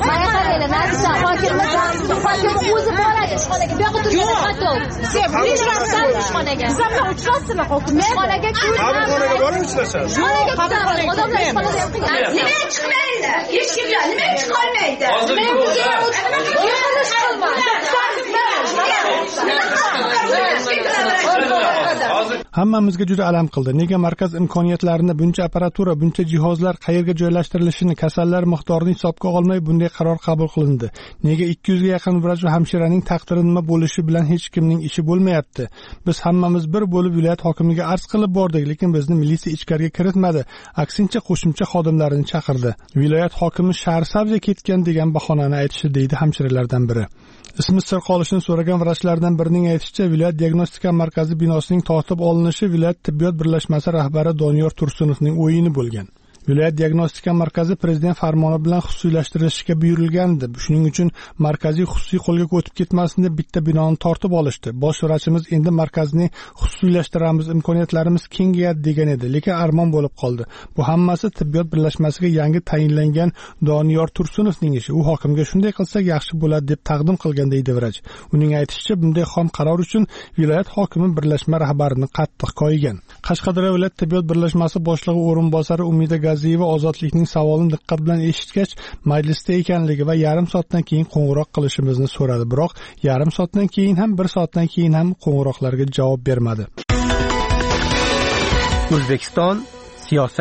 Hammamizga juda alam qildi. Nega markaz imkoniyatlarini, buncha apparatura, buncha jihozlar qayerga joylashtirilishini, kasallar miqdorini hisobga olmay bunday qaror qabul qilindi? Nega 200 ga yaqin vrach va hamshiraning taqdiri nima bo'lishi bilan hech kimning ishi bo'lmayapti? Biz hammamiz bir bo'lib viloyat hokimiga arz qilib bordik, lekin bizni militsiya ichkariga kiritmadi. Aksincha qo'shimcha xodimlarini chaqirdi. Viloyat hokimi Sharsabga ketgan degan bahonani aytishdi, deydi hamshiralardan biri. Ismi sir qolishini so'ragan vrachlardan birining aytishicha, viloyat diagnostika markazi binosining tortib olinishi viloyat tibbiyot birlashmasi rahbari Doniyor Tursunovning o'yini bo'lgan. Viloyat diagnostika markazi prezident farmoni bilan xususiylashtirilishga buyurilgandi. Shuning uchun markaziy xususiy qo'lga o'tib ketmasin deb bitta binoni tortib olishdi. Bosh vrachimiz endi markazni xususiylashtiramiz, imkoniyatlarimiz kengayadi degan edi, lekin armon bo'lib qoldi. Bu hammasi tibbiyot birlashmasiga yangi tayinlangan Doniyor Tursunovning ishi. U hokimga shunday qilsak yaxshi bo'ladi deb taqdim qilgan, deydi vrach. Uning aytishicha, bunday xom qaror uchun viloyat hokimi birlashma rahbarini qattiq koyigan. Qashqadaryo viloyat tibbiyot birlashmasi boshlig'i o'rinbosari Umida Gaziyeva Ozodlikning savolini diqqat bilan eshitgach, majlisda ekanligi va yarim soatdan keyin qo'ng'iroq qilishimizni so'radi. Biroq yarim soatdan keyin ham, 1 soatdan keyin ham qo'ng'iroqlarga javob bermadi. O'zbekiston siyosat.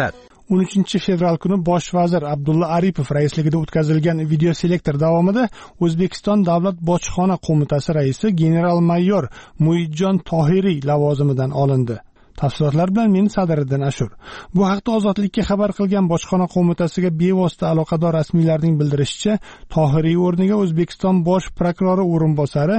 13 fevral kuni bosh vazir Abdulla Aripov raisligida o'tkazilgan videoselektor davomida O'zbekiston Davlat bojxona qo'mitasi raisi general-mayor Muidjon Tohiriy lavozimidan olindi. Tafsilotlar bilan men Sadiriddin Ashur. Bu haqda Ozodlikka xabar qilgan bojxona qo'mitasiga bevosita aloqador rasmiylarning bildirishicha, Tohiriy o'rniga O'zbekiston bosh prokurori o'rinbosari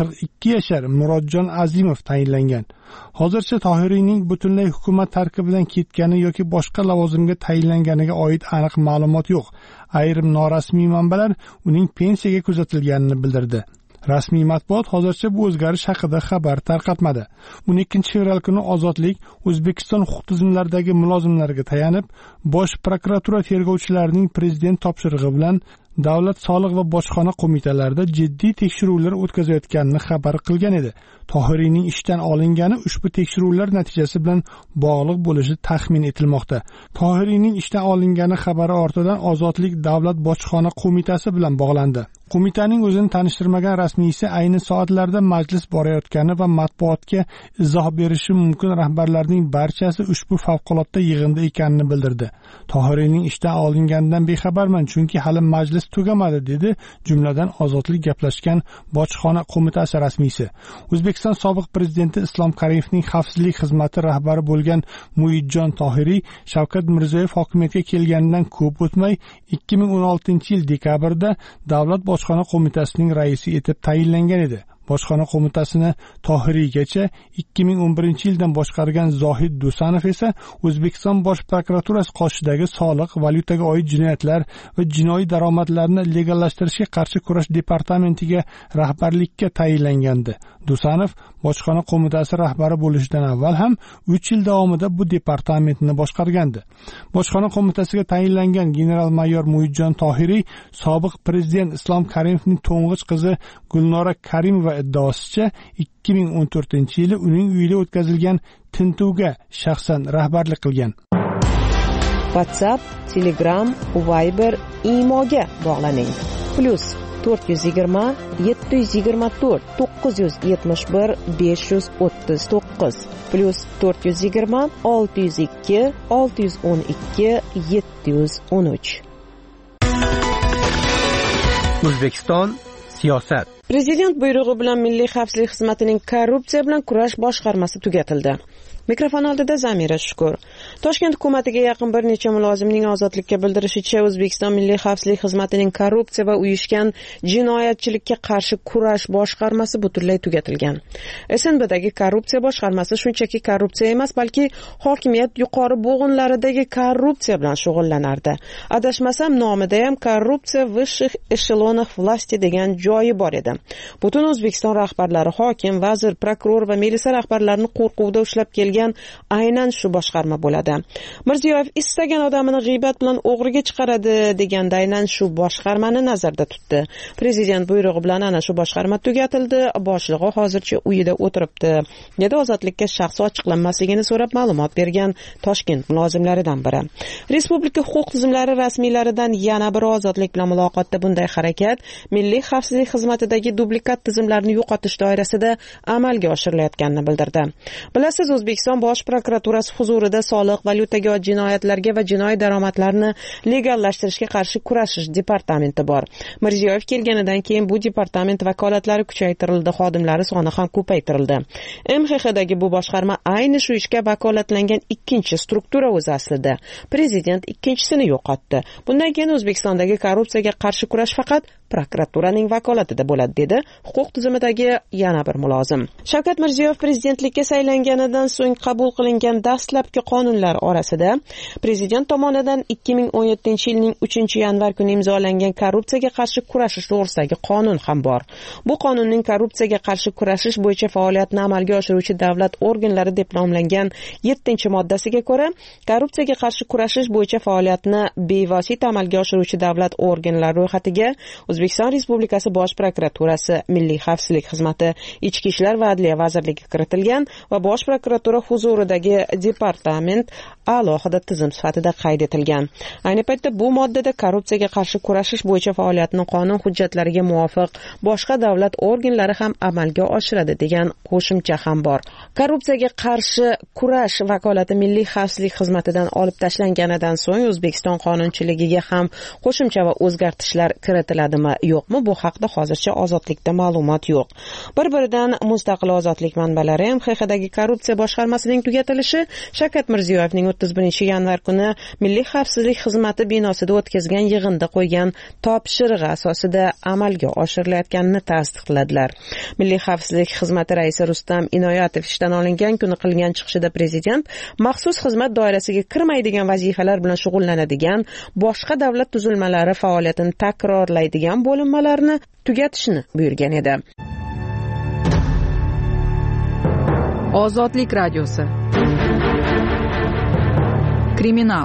42 yashar Murodjon Azimov tayinlangan. Hozircha Tohiriyning butunlay hukumat tarkibidan ketgani yoki boshqa lavozimga tayinlanganiga oid aniq ma'lumot yo'q. Ayrim norasmiy manbalar uning pensiyaga kuzatilganini bildirdi. Rasmiy matbuot hozircha bu o'zgarish haqida xabar tarqatmadi. 12 fevral kuni Ozodlik O'zbekiston huquq tizimlaridagi mulozimlarga tayanib, Bosh prokuratura tergovchilarining prezident topshirig'i bilan Davlat soliq va bojxona qo'mitalarida jiddiy tekshiruvlar o'tkazayotganini xabar qilgan edi. Tohiriyning ishdan olingani ushbu tekshiruvlar natijasi bilan bog'liq bo'lishi taxmin etilmoqda. Tohiriyning ishdan olingani xabari ortidan Ozodlik Davlat bojxona qo'mitasi bilan bog'landi. Qo'mitaning o'zini tanishtirmagan rasmiysi ayni soatlarda majlis borayotgani va matbuotga izoh berishi mumkin rahbarlarning barchasi ushbu favqulodda yig'inda ekanini bildirdi. Tohiriyning ishdan olinganidan bexabarman, chunki hali majlis tugamadi, dedi jumladan Ozodlik gaplashgan bojxona qo'mitasi rasmiysi. O'zbekiston sobiq prezidenti Islom Karimovning xavfsizlik xizmati rahbari bo'lgan Muidjon Tohiriy Shavkat Mirziyoyev hokimiyatga kelganidan ko'p o'tmay 2016-yil dekabrda Davlat bojxona qo'mitasining raisi etib tayinlangan edi. Bojxona qo'mitasini Tohiriygacha 2011-yildan boshqargan Zohid Dusanov esa O'zbekiston bosh prokuraturasi qoshidagi soliq, valyutaga oid jinoyatlar va jinoiy daromadlarni legallashtirishga qarshi kurash departamentiga rahbarlikka tayinlangandi. Dusanov bojxona qo'mitasi rahbari bo'lishidan avval ham 3 yil davomida bu departamentni boshqargandi. Bojxona qo'mitasiga tayinlangan general-mayor Muidjon Tohiriy sobiq prezident Islom Karimovning to'ng'ich qizi Gulnora Karimova iddaosicha 2014-yili uning uyida o'tkazilgan tintuvga shaxsan rahbarlik qilgan. WhatsApp, Telegram, Viber, Imoga bog'laning. +420 724 971 539 +420 602 612 713. O'zbekiston siyosat. Prezident buyrug'i bilan Milliy xavfsizlik xizmatining korrupsiya bilan kurash boshqarmasi tugatildi. Mikrofon oldida Zamira Shukur. Toshkent hukumatiga yaqin bir necha mulozimning Ozodlikka bildirishicha, O'zbekiston Milliy xavfsizlik xizmatining korrupsiya va uyushgan jinoyatchilikka qarshi kurash boshqarmasi butunlay tugatilgan. SNBdagi korrupsiya boshqarmasi shunchaki korrupsiya emas, balki hokimiyat yuqori bo'g'inlaridagi korrupsiya bilan shug'ullanardi. Adashmasam, nomida ham korrupsiya vысших эшелонах власти degan joyi bor edi. Butun O'zbekiston rahbarlari, hokim, vazir, prokuror va militsiya rahbarlarini qo'rquvda ushlab kelgan aynan shu boshqarma bo'ladi. Mirziyoyev istagan odamini g'iybat bilan o'g'riga chiqaradi deganda aynan shu boshqarmani nazarda tutdi. Prezident buyrug'i bilan ana shu boshqarma tugatildi, boshlig'i hozircha uyida o'tiribdi, dedi Ozodlikka shaxsi ochiqlanmasligini so'rab ma'lumot bergan Toshkent mulozimlaridan biri. Respublika huquq tizimlari rasmiylaridan yana bir Ozodlik bilan muloqotda bunday harakat Milliy xavfsizlik xizmatidagi dublikat tizimlarini yo'qotish doirasida amalga oshirilayotganini bildirdi. Bilasiz, O'zbekiston bosh prokuraturasi huzurida soliq, valyutaga oid jinoyatlarga va jinoiy daromadlarni legallashtirishga qarshi kurashish departamenti bor. Mirziyoyev kelganidan keyin bu departament vakolatlari kuchaytirildi, xodimlari soni ham ko'paytirildi. MXXdagi bu boshqarma ayni shu ishga vakolatlangan ikkinchi struktura o'zi aslida. Prezident ikkinchisini yo'qotdi. Bundan keyin O'zbekistondagi korrupsiyaga qarshi kurash faqat prokuraturaning vakolatida bo'ladi, dedi huquq tizimidagi yana bir mulozim. Shavkat Mirziyoyev prezidentlikka saylanganidan so'ng qabul qilingan dastlabki qonunlar orasida prezident tomonidan 2017-yilning 3-yanvar kuni imzolangan korrupsiyaga qarshi kurashish to'g'risidagi qonun ham bor. Bu qonunning korrupsiyaga qarshi kurashish bo'yicha faoliyatni amalga oshiruvchi davlat organlari deb nomlangan 7-moddasiga ko'ra, korrupsiyaga qarshi kurashish bo'yicha faoliyatni bevosita amalga oshiruvchi davlat organlari ro'yxatiga O'zbekiston Respublikasi Bosh prokuraturasi, Milliy xavfsizlik xizmati, Ichki ishlar va Adliya vazirligiga kiritilgan va Bosh prokuratura huzuridagi departament alohida tizim sifatida qayd etilgan. Ayni paytda bu moddada korrupsiyaga qarshi kurashish bo'yicha faoliyatni qonun hujjatlariga muvofiq boshqa davlat organlari ham amalga oshiradi degan qo'shimcha ham bor. Korrupsiyaga qarshi kurash vakolati Milliy xavfsizlik xizmatidan olib tashlanganidan so'ng O'zbekiston qonunchiligiga ham qo'shimcha va o'zgartishlar kiritiladimi, yo'qmi, bu haqda hozircha ozodlikda ma'lumot yo'q. Bir-biridan mustaqil ozodlik manbalari MXXdagi korrupsiya boshqarmasining tugatilishi Shavkat Mirziyoyevning 31 yanvar kuni Milliy xavfsizlik xizmati binosida o'tkazgan yig'inda qo'ygan topshirig'i asosida amalga oshirilayotganini tasdiqladilar. Milliy xavfsizlik xizmati raisi Rustam Inoyatov ishdan olingan kuni qilgan chiqishida prezident maxsus xizmat doirasiga kirmaydigan vazifalar bilan shug'ullanadigan boshqa davlat tuzilmalari faoliyatini takrorlaydigan bo'linmalarni tugatishni buyurgan edi. Ozodlik radiosi. Kriminal.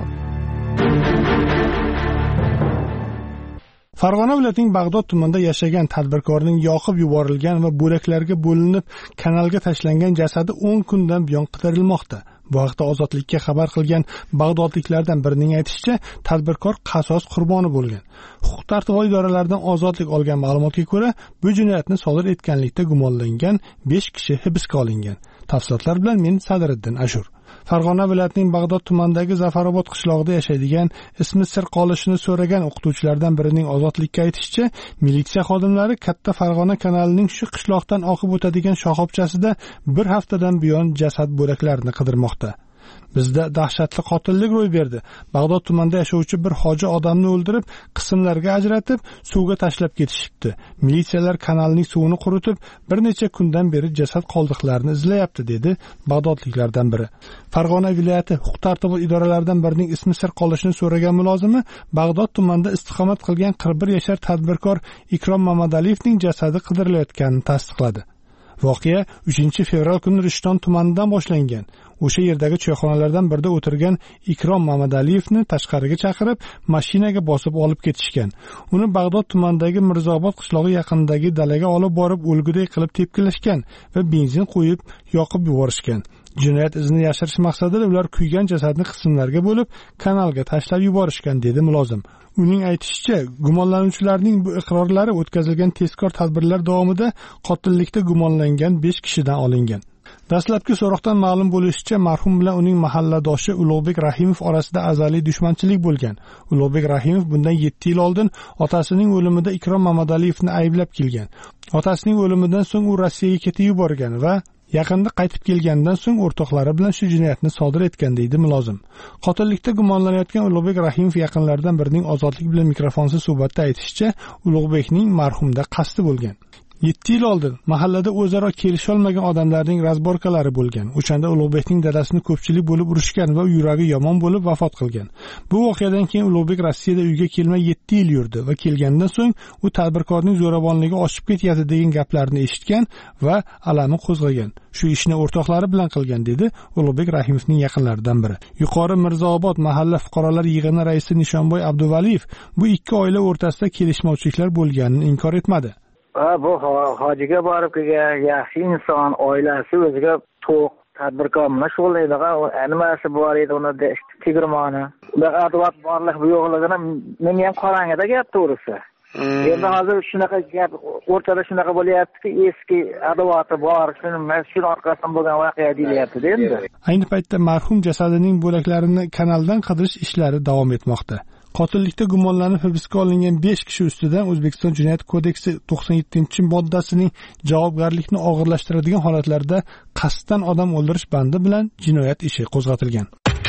Farg'ona viloyatining Bag'dod tumanida yashagan tadbirkorning yoqib yuborilgan va bo'laklarga bo'linib kanalga tashlangan jasadi 10 kundan buyon qidirilmoqda. Bu haqda Ozodlikka xabar qilgan bag'dodliklardan birining aytishicha, tadbirkor qasos qurboni bo'lgan. Huquq-tartibot idoralaridan ozodlik olgan ma'lumotga ko'ra, bu jinoyatni sodir etganlikda gumonlangan 5 kishi hibsga olingan. Tafsilotlar bilan men Sadriddin Ashur. Farg'ona viloyatining Bag'dod tumanidagi Zafarobod qishlog'ida yashaydigan, ismi sir qolishini so'ragan o'qituvchilardan birining Ozodlikka aytishicha, militsiya xodimlari Katta Farg'ona kanalining shu qishloqdan oqib o'tadigan shoxobchasida bir haftadan buyon jasad bo'laklarini qidirmoqda. Bizda dahshatli qotillik ro'y berdi. Bag'dod tumanida yashovchi bir hoji odamni o'ldirib, qismlarga ajratib, suvga tashlab ketishibdi. Militsiyalar kanalning suvini quritib, bir necha kundan beri jasad qoldiqlarini izlayapti, dedi bag'dodliklardan biri. Farg'ona viloyati huquq-tartibot idoralaridan birining ismi sir qolishini so'ragan mulozimi Bag'dod tumanida istiqomat qilgan 41 yashar tadbirkor Ikrom Mamadaliyevning jasadi qidirilayotganini tasdiqladi. Voqea 3-fevral kuni Rishton tumanidan boshlangan. O'sha yerdagi choyxonalardan birida o'tirgan Ikrom Mamadaliyevni tashqariga chaqirib, mashinaga bosib olib ketishgan. Uni Bag'dod tumanidagi Mirzobod qishlog'i yaqinidagi dalaga olib borib, o'lguday qilib tepkilashgan va benzin qo'yib yoqib yuborishgan. Jinoyat izini yashirish maqsadida ular kuygan jasadni qismlarga bo'lib, kanalga tashlab yuborishgan, dedi mulozim. Uning aytishicha, gumonlanuvchilarning bu iqrorlari o'tkazilgan tezkor tadbirlar davomida qotillikda gumonlangan 5 kishidan olingan. Dastlabki so'roqdan ma'lum bo'lishicha, marhum bilan uning mahalladoshi Ulug'bek Rahimov orasida azaliy dushmanchilik bo'lgan. Ulug'bek Rahimov bundan 7 yil oldin otasining o'limida Ikrom Mamadaliyevni ayblab kelgan. Otasining o'limidan so'ng u Rossiyaga ketib yuborgan va yaqinda qaytib kelgandan so'ng o'rtoqlari bilan shu jinoyatni sodir etgan, deydi mulozim. Qotillikda gumonlanayotgan Ulug'bek Rahimov yaqinlaridan birining Ozodlik bilan mikrofonsiz suhbatda aytishicha, Ulug'bekning marhumda qasdi bo'lgan. 7 yil oldin mahallada o'zaro kelisholmagan odamlarning razborkalari bo'lgan. O'shanda Ulug'bekning dadasini ko'pchilik bo'lib urushgan va yuragi yomon bo'lib vafot qilgan. Bu voqeadan keyin Ulug'bek Rossiyada uyga kelmay 7 yil yurdi va kelgandan so'ng u tadbirkorning zo'ravonligi oshib ketyapti degan gaplarni eshitgan va alami qo'zg'agan. Shu ishni o'rtoqlari bilan qilgan, dedi Ulug'bek Rahimovning yaqinlaridan biri. Yuqori Mirzaobod mahalla fuqarolar yig'ini raisi Nishonboy Abduvaliyev bu ikki oila o'rtasida kelishmovchiliklar bo'lganini inkor etmadi. Bu hojiga borib kelgan yaxshi inson, oilasi o'ziga to'q tadbirkor bilan shug'ullanadigan nimasi bor edi, uni tegirmoni. Bu adovat borlik bu yo'qligini men ham qorang'ida gap to'g'risi. Endi hozir shunaqa gap o'rtada shunaqa bo'lyaptiki, eski adavati bor, shu orqasidan bo'lgan voqea deyilyapti endi. Ayni paytda marhum jasadining bo'laklarini kanaldan qidirish ishlari davom etmoqda. Qotillikda gumonlanib hibsga olingan 5 kishi ustidan O'zbekiston Jinoyat kodeksi 97-moddasining javobgarlikni og'irlashtiradigan holatlarda qasddan odam o'ldirish bandi bilan jinoyat ishi qo'zg'atilgan.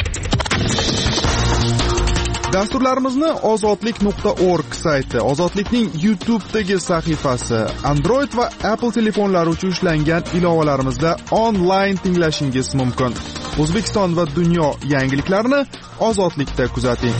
Dasturlarimizni ozodlik.org sayti, Ozodlikning YouTube'dagi sahifasi, Android va Apple telefonlari uchun ishlangan ilovalarimizda onlayn tinglashingiz mumkin. O'zbekiston va dunyo yangiliklarini Ozodlikda kuzating.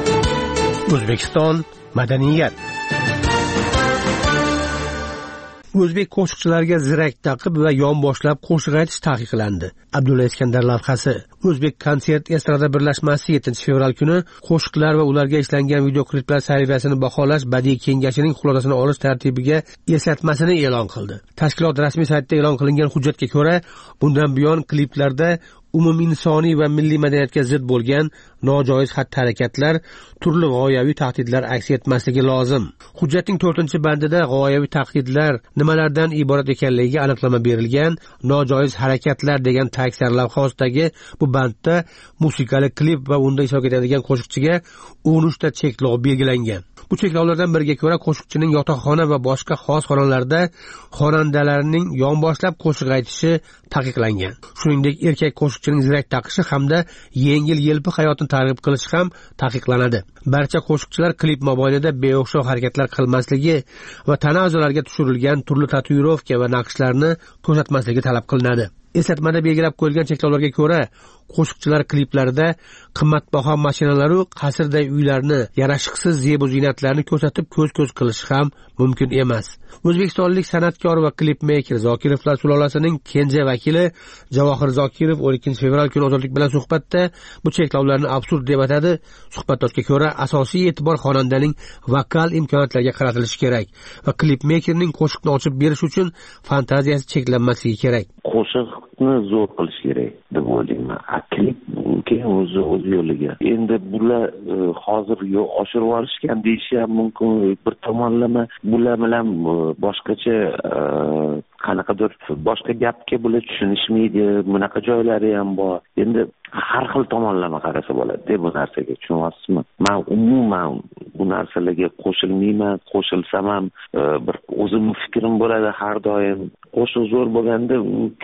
O'zbekiston madaniyat. o'zbek qo'shiqchilariga zirak taqib va yonboshlab qo'shiq aytish taqiqlandi. Abdulla Iskandar lavhasi. O'zbek konsert estrada birlashmasi 7-fevral kuni qo'shiqlar va ularga ishlangan videokliplar saviyasini baholash badiiy kengashining xulosasini olish tartibiga eslatmasini e'lon qildi. Tashkilot rasmiy saytida e'lon qilingan hujjatga ko'ra, bundan buyon kliplarda umuminsoniy va milliy madaniyatga zid bo'lgan nojoiz xatti-harakatlar, turli g'oyaviy tahdidlar aks etmasligi lozim. Hujjatning 4-bandida g'oyaviy tahdidlar nimalardan iborat ekanligiga aniqlama berilgan. Nojoiz harakatlar degan tag sarlavha ostidagi bu bandda musiqali klip va unda ishtirok etadigan qo'shiqchiga 13 ta cheklov belgilangan. Bu cheklovlardan biriga ko'ra, qo'shiqchining yotoqxona va boshqa xos xonalarda xonandalarning yonboshlab qo'shiq aytishi taqiqlangan. Shuningdek, erkak qo'shiqchining zirak taqishi hamda yengil-yelpi hayotni targ'ib qilishi ham taqiqlanadi. Barcha qo'shiqchilar klip mobaynida beo'xshov harakatlar qilmasligi va tana a'zolariga tushirilgan turli tatuirovka va naqshlarni ko'rsatmasligi talab qilinadi. Eslatmada belgilab qo'yilgan cheklovlarga ko'ra, qo'shiqchilar kliplarida qimmatbaho mashinalar va qasrday uylarni, yarashiqsiz zebu ziynatlarni ko'rsatib ko'z-ko'z qilish ham mumkin emas. O'zbekistonlik san'atkor va klipmeyker Zokirovlar sulolasining kenja vakili Javohir Zokirov 12-fevral kuni Ozodlik bilan suhbatda bu cheklovlarni absurd deb atadi. Suhbatdoshga ko'ra, asosiy e'tibor xonandaning vokal imkoniyatlariga qaratilishi kerak va klipmeykerning qo'shiqni ochib berish uchun fantaziyasi cheklanmasligi kerak. Qo'shiqni zo'r qilish kerak deb o'ylayman. Klip keyin o'z yo'liga. Endi bular hozir oshirib olishgan deyishi ham mumkin. Bir tomonlama bular bilan boshqacha qanaqadir boshqa gapga bular tushunishmaydi. Bunaqa joylari ham bor. Endi har xil tomonlama qarasa bo'ladi deb bu narsaga, tushunyapsizmi? Men umuman bu narsalarga qo'shilmayman. Qo'shilsam ham bir o'zimning fikrim bo'ladi har doim. Qo'shiq zo'r bo'lganda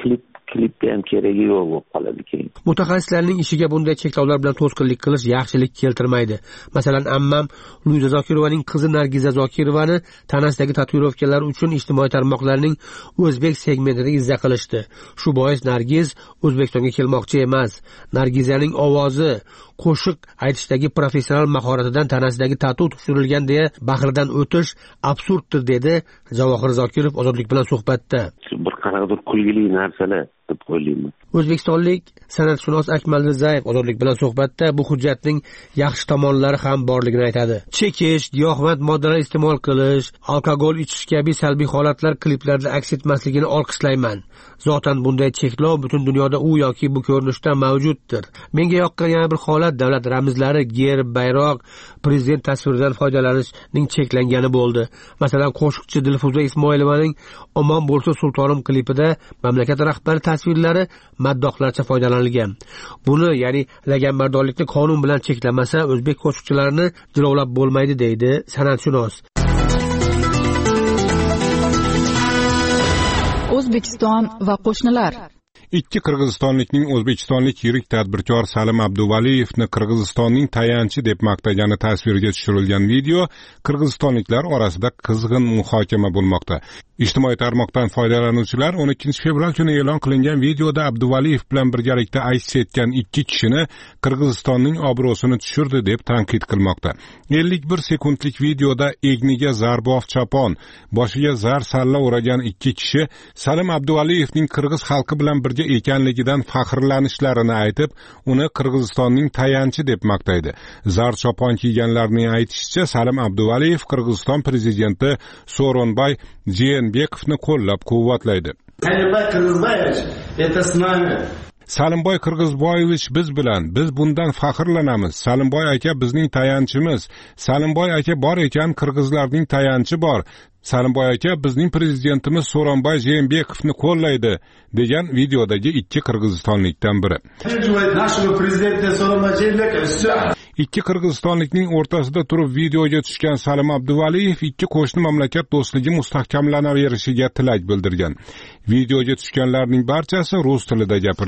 klipga ham keragi yo'q bo'lib qoladi keyin. Mutaxassislarning ishiga bunday cheklovlar bilan to'sqinlik qilish yaxshilik keltirmaydi. Masalan, ammam Luiza Zokirovaning qizi Nargiza Zokirovani tanasidagi tatuirovkalar uchun ijtimoiy tarmoqlarning o'zbek segmentida izza qilishdi. Shu bois Nargiz O'zbekistonga kelmoqchi emas. Nargizaning ovozi qo'shiq aytishdagi professional mahoratidan tanasidagi tatu tushirilgan deya bahridan o'tish absurddir, dedi Javohir Zokirov Ozodlik bilan suhbatda. Bir qanaqadir kulgili narsalar deb o'ylayman. O'zbekistonlik san'atshunos Akmal Rizayev Ozodlik bilan suhbatda bu hujjatning yaxshi tomonlari ham borligini aytadi. Chekish, giyohvand moddalar iste'mol qilish, alkogol ichish kabi salbiy holatlar kliplarda aks etmasligini olqishlayman. Zotan bunday cheklov butun dunyoda u yoki bu ko'rinishda mavjuddir. Menga yoqqan yana bir holat davlat ramzlari, gerb, bayroq, prezident tasviridan foydalanishning cheklangani bo'ldi. Masalan, qo'shiqchi Dilfuza Ismoilovaning Omon bo'lsa sultonim klipida mamlakat rahbari tasvirlari maddohlarcha foydalanilgan. Buni, ya'ni laganbardorlikni qonun bilan cheklamasa, o'zbek qo'shiqchilarini jilovlab bo'lmaydi, deydi san'atshunos. O'zbekiston va qo'shnilar. Ikki qirg'izistonlikning o'zbekistonlik yirik tadbirkor Salim Abduvaliyevni Qirg'izistonning tayanchi deb maqtagani tasvirga tushirilgan video qirg'izistonliklar orasida qizg'in muhokama bo'lmoqda. Ijtimoiy tarmoqdan foydalanuvchilar 12-fevral kuni e'lon qilingan videoda Abduvaliyev bilan birgalikda aks etgan ikki kishini Qirg'izistonning obro'sini tushirdi deb tanqid qilmoqda. 51 sekundlik videoda egniga zarbof chapon, boshiga zar salla o'ragan ikki kishi Salim Abduvaliyevning qirg'iz xalqi bilan birga ekanligidan faxrlanishlarini aytib, uni Qirg'izistonning tayanchi deb maqtaydi. Zar chopon kiyganlarning aytishicha, Salim Abduvaliyev Qirg'iziston prezidenti So'ronbay Jeenbekovni qo'llab-quvvatlaydi. Salimboy Qirg'izboyevich biz bilan, biz bundan faxrlanamiz. Salimboy aka bizning tayanchimiz. Salimboy aka bor ekan, qirg'izlarning tayanchi bor. Salimboy aka bizning prezidentimiz So'ronbay Jeenbekovni qo'llaydi, degan videodagi ikki qirg'izistonlikdan biri. Ikki qirg'izistonlikning o'rtasida turib videoga tushgan Salim Abduvaliyev ikki qo'shni mamlakat do'stligi mustahkamlanaverishiga tilak bildirgan. Videoga tushganlarning barchasi rus tilida gapirgan.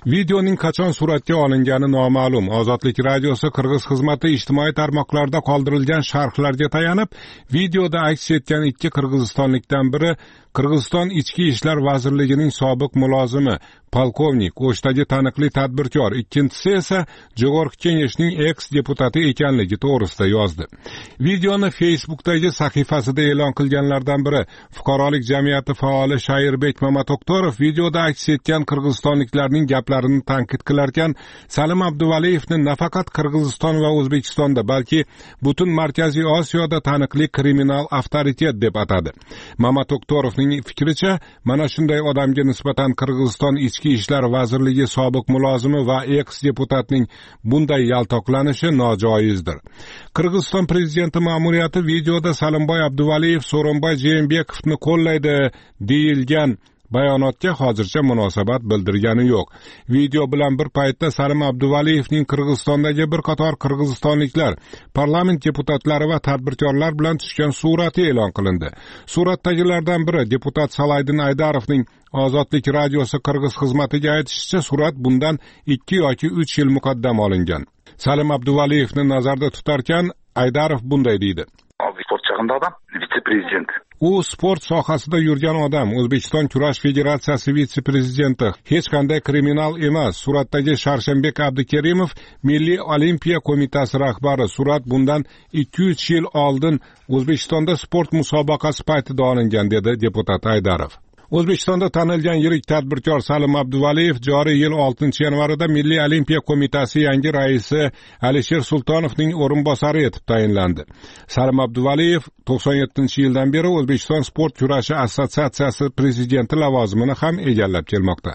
Videoning qachon suratga olingani noma'lum. Ozodlik radiosi Qirg'iz xizmati ijtimoiy tarmoqlarda qoldirilgan sharhlarga tayanib, videoda aks etgan ikki qirg'izistonlikdan biri Qirg'iziston Ichki ishlar vazirligining sobiq mulozimi, polkovnik, O'shdagi taniqli tadbirkor, ikkinchisi esa Jog'org'i Kengashning eks-deputati ekanligi to'g'risida yozdi. Videoni Facebook'dagi sahifasida e'lon qilganlardan biri fuqarolik jamiyati faoli Shairbek Mamatoktorov videoda aks etgan qirg'izistonliklarning gaplarini tanqid qilarkan, Salim Abduvaliyevni nafaqat Qirg'iziston va O'zbekistonda, balki butun Markaziy Osiyoda taniqli kriminal avtoritet deb atadi. Mamatoktorovning fikricha, mana shunday odamga nisbatan Qirg'iziston Ichki ishlar vazirligi sobiq mulozimi va eks-deputatning bunday yaltoqlanishi nojoizdir. Qirg'iziston prezidenti ma'muriyati videoda Salimboy Abduvaliyev So'ronboy Jeenbekovni qo'llaydi deyilgan bayonotga hozircha munosabat bildirgani yo'q. Video bilan bir paytda Salim Abduvaliyevning Qirg'izistondagi bir qator qirg'izistonliklar, parlament deputatlari va tadbirkorlar bilan tushgan surati e'lon qilindi. Suratdagilardan biri deputat Salaydin Aydarovning Ozodlik radiosi Qirg'iz xizmatiga aytishicha, surat bundan 2 yoki 3 yil muqaddam olingan. Salim Abduvaliyevni nazarda tutarkan, Aydarov bunday deydi: sport chog'ida odam, vitse-prezident. U sport sohasida yurgan odam, O'zbekiston kurash federatsiyasi vitse-prezidenti, hech qanday kriminal emas. Suratdagi Sharshanbek Abdukerimov Milliy olimpiya qo'mitasi rahbari. Surat bundan 2-3 yil oldin O'zbekistonda sport musobaqasi paytida olingan, dedi deputat Aydarov. O'zbekistonda tanilgan yirik tadbirkor Salim Abduvaliyev joriy yil 6-yanvarida Milliy olimpiya qo'mitasi yangi raisi Alisher Sultonovning o'rinbosari etib tayinlandi. Salim Abduvaliyev 97-yildan beri O'zbekiston sport kurashi assotsiatsiyasi prezidenti lavozimini ham egallab kelmoqda.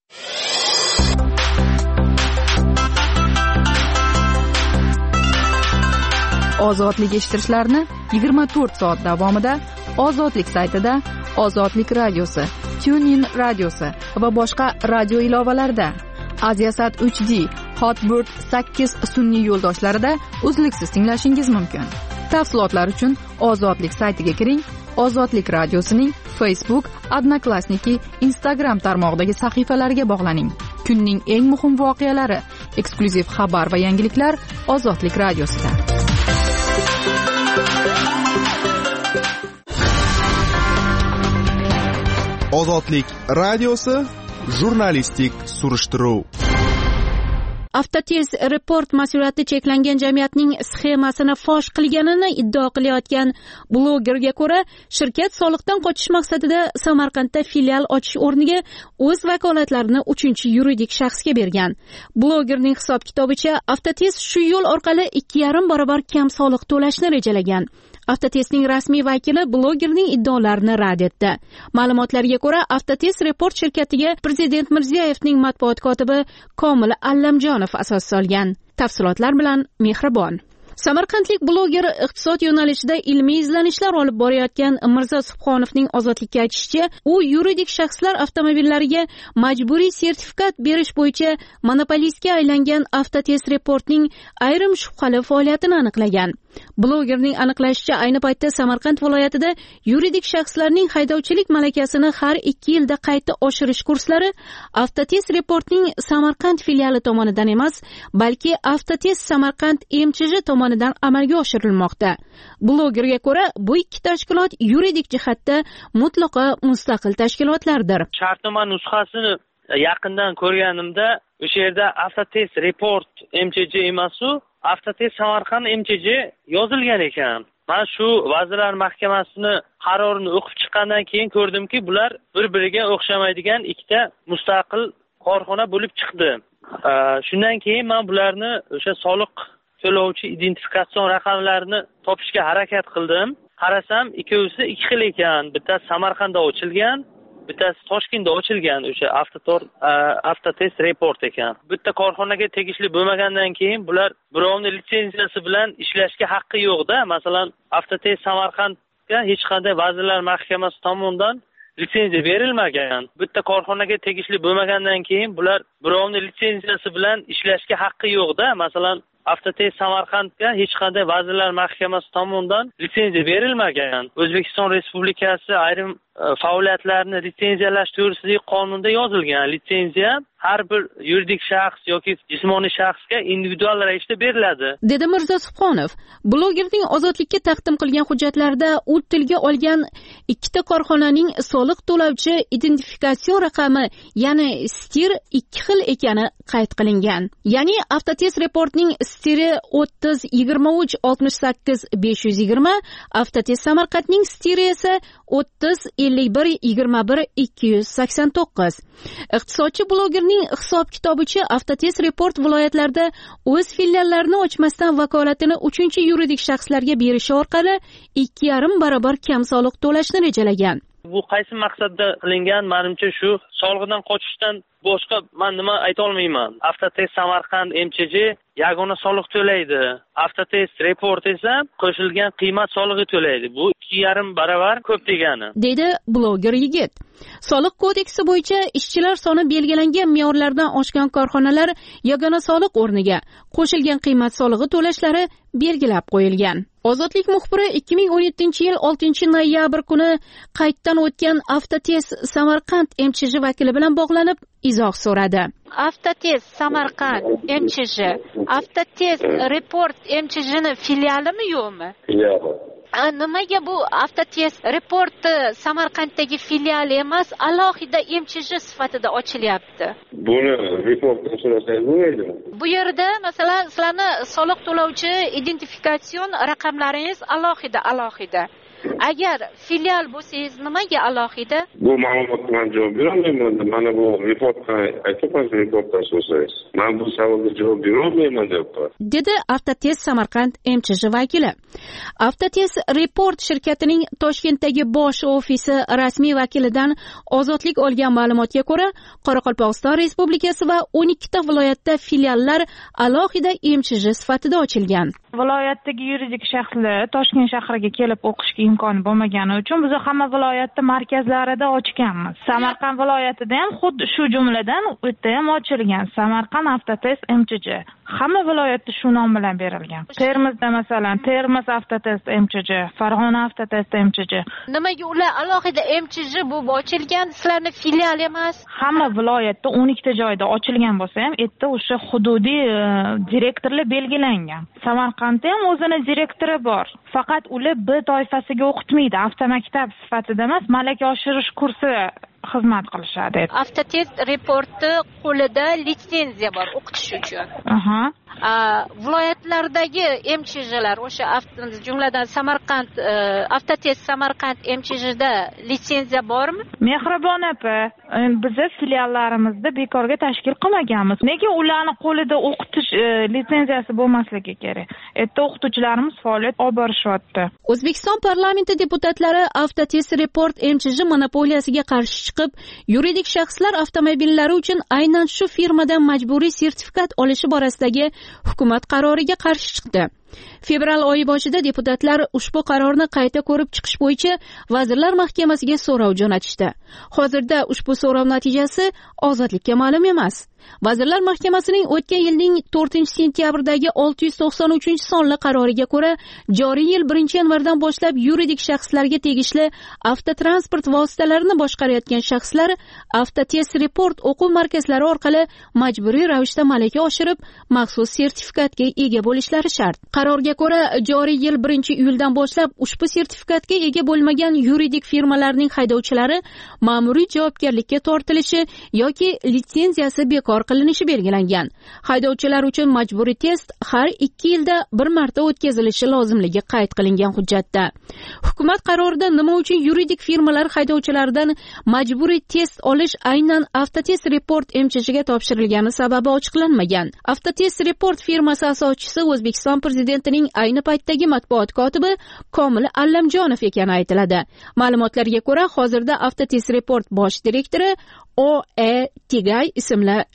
Ozodlik eshittirishlarni 24 soat davomida Ozodlik saytida, Ozodlik radiosi, TuneIn radiosi va boshqa radio ilovalarida, Aziasat 3D, Hotbird 8 sun'iy yo'ldoshlarida uzluksiz tinglashingiz mumkin. Tafsilotlar uchun Ozodlik saytiga kiring. Ozodlik radiosining Facebook, Odnoklassniki, Instagram tarmog'idagi sahifalariga bog'laning. Kunning eng muhim voqealari, eksklyuziv xabar va yangiliklar Ozodlik radiosida. Ozodlik radiosi, jurnalistik surishtiruv. Avtotest report mas'uliyati cheklangan jamiyatning sxemasini fosh qilganini iddao qilayotgan blogerga ko'ra, shirkat soliqdan qochish maqsadida Samarqandda filial ochish o'rniga o'z vakolatlarini 3-yuridik shaxsga bergan. Blogerning hisob-kitobicha, Avtotest shu yo'l orqali 2,5 barobar kam soliq to'lashni rejalagan. Avtotestning rasmiy vakili blogerning iddaolarini rad etdi. Ma'lumotlarga ko'ra, Avtotest report shirkatiga Prezident Mirziyoyevning matbuot kotibi Komil Allamjonov asos solgan. Tafsilotlar bilan Mehribon. Samarqandlik bloger iqtisod yo'nalishida ilmiy izlanishlar olib borayotgan Mirzo Subhonovning Ozodlikka aytishicha, u yuridik shaxslar avtomobillariga majburiy sertifikat berish bo'yicha monopolistga aylangan Avtotest reportning ayrim shubhali faoliyatini aniqlagan. Blogerning aniqlashicha, ayni paytda Samarqand viloyatida yuridik shaxslarning haydovchilik malakasini har 2 yilda qayta oshirish kurslari Avtotest reportning Samarqand filiali tomonidan emas, balki Avtotest Samarqand MChJ tomonidan amalga oshirilmoqda. Blogerga ko'ra, bu ikki tashkilot yuridik jihatda mutlaqo mustaqil tashkilotlardir. Shartnoma nusxasini yaqindan ko'rganimda, o'sha yerda Avtotest report MChJ emasu, Avtotest Samarqand MChJ yozilgan ekan. Men shu Vazirlar Mahkamasini qarorini o'qib chiqqandan keyin ko'rdimki, bular bir-biriga o'xshamaydigan ikkita mustaqil korxona bo'lib chiqdi. Shundan keyin men bularni o'sha soliq to'lovchi identifikatsion raqamlarini topishga harakat qildim. Qarasam, ikkovisi ikki xil ekan. Bittasi Samarqandda ochilgan, bittasi Toshkentda ochilgan, o'sha Avtotest report ekan. Bitta korxonaga tegishli bo'lmagandan keyin bular birovning litsenziyasi bilan ishlashga haqqi yo'q-da. Masalan, Avtotest Samarqandga hech qanday Vazirlar Mahkamasi tomonidan litsenziya berilmagan. Bitta korxonaga tegishli bo'lmagandan keyin bular birovning litsenziyasi bilan ishlashga haqqi yo'q-da. Masalan, Avtotest Samarqandga hech qanday Vazirlar Mahkamasi tomonidan litsenziya berilmagan. O'zbekiston Respublikasi ayrim faoliyatlarni litsenziyalash to'g'risidagi qonunda yozilgan. Litsenziya har bir yuridik shaxs yoki jismoniy shaxsga individual ravishda beriladi, dedi Mirzo Subhonov. Blogerning ozodlikka taqdim qilgan hujjatlarida u tilga olgan ikkita korxonaning soliq to'lovchi identifikatsion raqami, ya'ni STIR 2 xil ekani qayd qilingan. Ya'ni Avtotest Reportning STIRi 30 23 68 520, Avtotest Samarqandning STIRi esa 30 51 21 289. Iqtisodchi blogerning hisob-kitobicha Avtotest Report viloyatlarda o'z filiallarini ochmasdan vakolatini 3 yuridik shaxslarga berishi orqali 2,5 barobar kam soliq to'lashni rejalagan. Bu qaysi maqsadda qilingan? Menimcha shu soliqdan qochishdan boshqa men nima ayta olmayman. Avtotest Samarqand MCJ yagona soliq to'laydi. Avtotest Report esa qo'shilgan qiymat solig'i to'laydi. Bu 2,5 barobar ko'p degani, dedi bloger yigit. Soliq kodeksi bo'yicha ishchilar soni belgilangan me'yorlardan oshgan korxonalar yagona soliq o'rniga qo'shilgan qiymat solig'i to'lashlari belgilab qo'yilgan. Ozodlik muxbiri 2017-yil 6-noyabr kuni qayddan o'tgan Avtotest Samarqand MCJ vakili bilan bog'lanib izoh so'radi. Avtotest Samarqand MCJ, Avtotest Report MCJning filialimi yo'qmi? Filiali. Nimaga bu Avtotest Report Samarqanddagi filiali emas, alohida MCJ sifatida ochilyapti? Buni reportdan so'rasangiz bo'lmaydimi? Bu yerda masalan sizlarni soliq to'lovchi identifikatsion raqamlaringiz alohida. Agar filial bo'lsangiz nimaga alohida? Bu ma'lumotga men javob berolmayman. Mana bu reportga aytibsiz, reportdan so'rasangiz. Men bu savolga javob berolmayman deyapti. Dedi Avtotest Samarqand MCJ vakili. Avtotest Report shirkatining Toshkentdagi bosh ofisi rasmiy vakilidan ozodlik olgan ma'lumotga ko'ra, Qoraqalpog'iston Respublikasi va 12 ta viloyatda filiallar alohida MCJ sifatida ochilgan. Viloyatdagi yuridik shaxslar Toshkent shahriga kelib o'qishga imkoni bo'lmagani uchun biz hamma viloyatda markazlarida ochganmiz. Samarqand viloyatida ham xuddi shu jumladan u yerda ham ochilgan. Samarqand Avtotest MCJ. Hamma viloyatda shu nom bilan berilgan. Termizda masalan Termiz Avtotest MCJ, Farg'ona Avtotest MCJ. Nimaga ular alohida MCJ bo'lib ochilgan, sizlarning filial emas? Hamma viloyatda 12 ta joyda ochilgan bo'lsa ham, yerda o'sha hududiy direktorlar belgilangan. Samarqandda ham o'zining direktori bor. Faqat ular B toifasiga o'qitmaydi, avtomaktab sifatida emas, malaka oshirish kursi xizmat qilishadi. Avtotest Reportni qo'lida litsenziya bor o'qitish uchun. Viloyatlardagi MCJlar o'sha jumladan Samarqand Avtotest Samarqand MCJda litsenziya bormi? Mehribon opa, biz filiallarimizda bekorga tashkil qilmaganmiz. Nega ularni qo'lida o'qitish litsenziyasi bo'lmasligi kerak? Erta o'qituvchilarimiz faoliyat olib borishyapti. O'zbekiston parlamenti deputatlari Avtotest Report MCJ monopoliyasiga qarshi chiqib, yuridik shaxslar avtomobillari uchun aynan shu firmadan majburiy sertifikat olishi borasidagi hukumat qaroriga qarshi chiqdi. Fevral oyi boshida deputatlar ushbu qarorni qayta ko'rib chiqish bo'yicha Vazirlar Mahkamasiga so'rov jo'natishdi. Hozirda ushbu so'rov natijasi ozodlikka ma'lum emas. Vazirlar Mahkamasining o'tgan yilning 4-sentyabrdagi 693-sonli qaroriga ko'ra, joriy yil 1-yanvardan boshlab yuridik shaxslarga tegishli avtotransport vositalarini boshqarayotgan shaxslar Avtotest Report o'quv markazlari orqali majburiy ravishda malaka oshirib, maxsus sertifikatga ega bo'lishlari shart. Qarorga ko'ra, joriy yil 1-iyuldan boshlab ushbu sertifikatga ega bo'lmagan yuridik firmalarning haydovchilari ma'muriy javobgarlikka tortilishi yoki litsenziyasi bekor qilinishi belgilangan. Haydovchilar uchun majburiy test har 2 yilda bir marta o'tkazilishi lozimligi qayd qilingan hujjatda. Hukumat qarorida nima uchun yuridik firmalar haydovchilaridan majburiy test olish aynan Avtotest Report MCJga topshirilgani sababi ochiqlanmagan. Avtotest Report firmasi asoschisi O'zbekiston prezidentining ayni paytdagi matbuot kotibi Komil Allamjonov ekani aytiladi. Ma'lumotlarga ko'ra, hozirda Avtotest Report bosh direktori O.E. Tigay ismli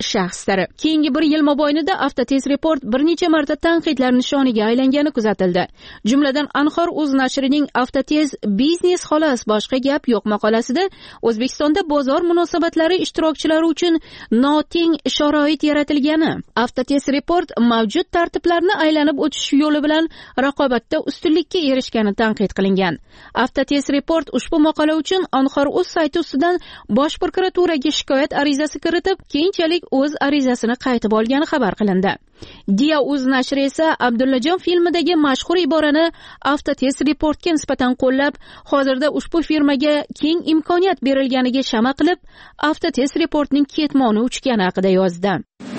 shaxslar. Keyingi bir yil mobaynida Avtotest Report bir necha marta tanqidlar nishoniga aylangani kuzatildi. Jumladan Anhor.uz nashrining Avtotest biznes xolos boshqa gap yo'q maqolasida O'zbekistonda bozor munosabatlari ishtirokchilari uchun noteng sharoit yaratilgani, Avtotest Report mavjud tartiblarni aylanib o'tish yo'li bilan raqobatda ustunlikka erishgani tanqid qilingan. Avtotest Report ushbu maqola uchun Anhor.uz sayti ustidan Bosh prokuraturaga shikoyat arizasi kiritib, keyinchalik o'z arizasini qaytib olgani xabar qilindi. Dia.uz nashri esa Abdullajon filmidagi mashhur iborani Avtotest Reportga nisbatan qo'llab, hozirda ushbu firmaga keng imkoniyat berilganiga shama qilib, Avtotest Reportning ketmoni uchgani haqida yozdi.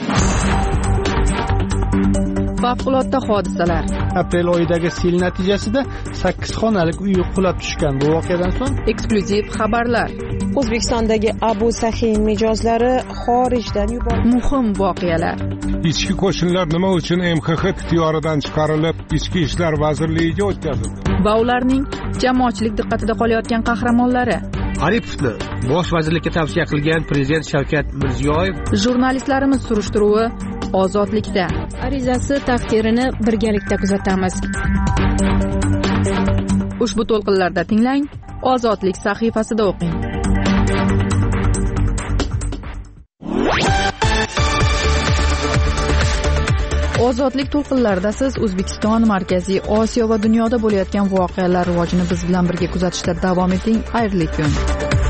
Favqulodda hodisalar. Aprel oyidagi sel natijasida 8 xonalik uy qulab tushgan. Bu voqeadan so'ng eksklyuziv xabarlar. O'zbekistondagi Abu Sahin mijozlari xorijdan yuborildi. Muhim voqealar. Ichki qo'shinlar nima uchun MXX ixtiyoridan chiqarilib, Ichki ishlar vazirligiga o'tkazildi? Va ularning jamoatchilik diqqatida qolayotgan qahramonlari. Aripovni bosh vazirlikka tavsiya qilgan prezident Shavkat Mirziyoyev. Jurnalistlarimiz surishtiruvi ozodlikda. Arizasi taqdirini birgalikda kuzatamiz. Ushbu to'lqinlarda tinglang, Ozodlik sahifasida o'qing. Ozodlik to'lqinlarida siz O'zbekiston, Markaziy Osiyo va dunyoda bo'layotgan voqealar rivojini biz bilan birga kuzatishda davom eting. Xayrli kun.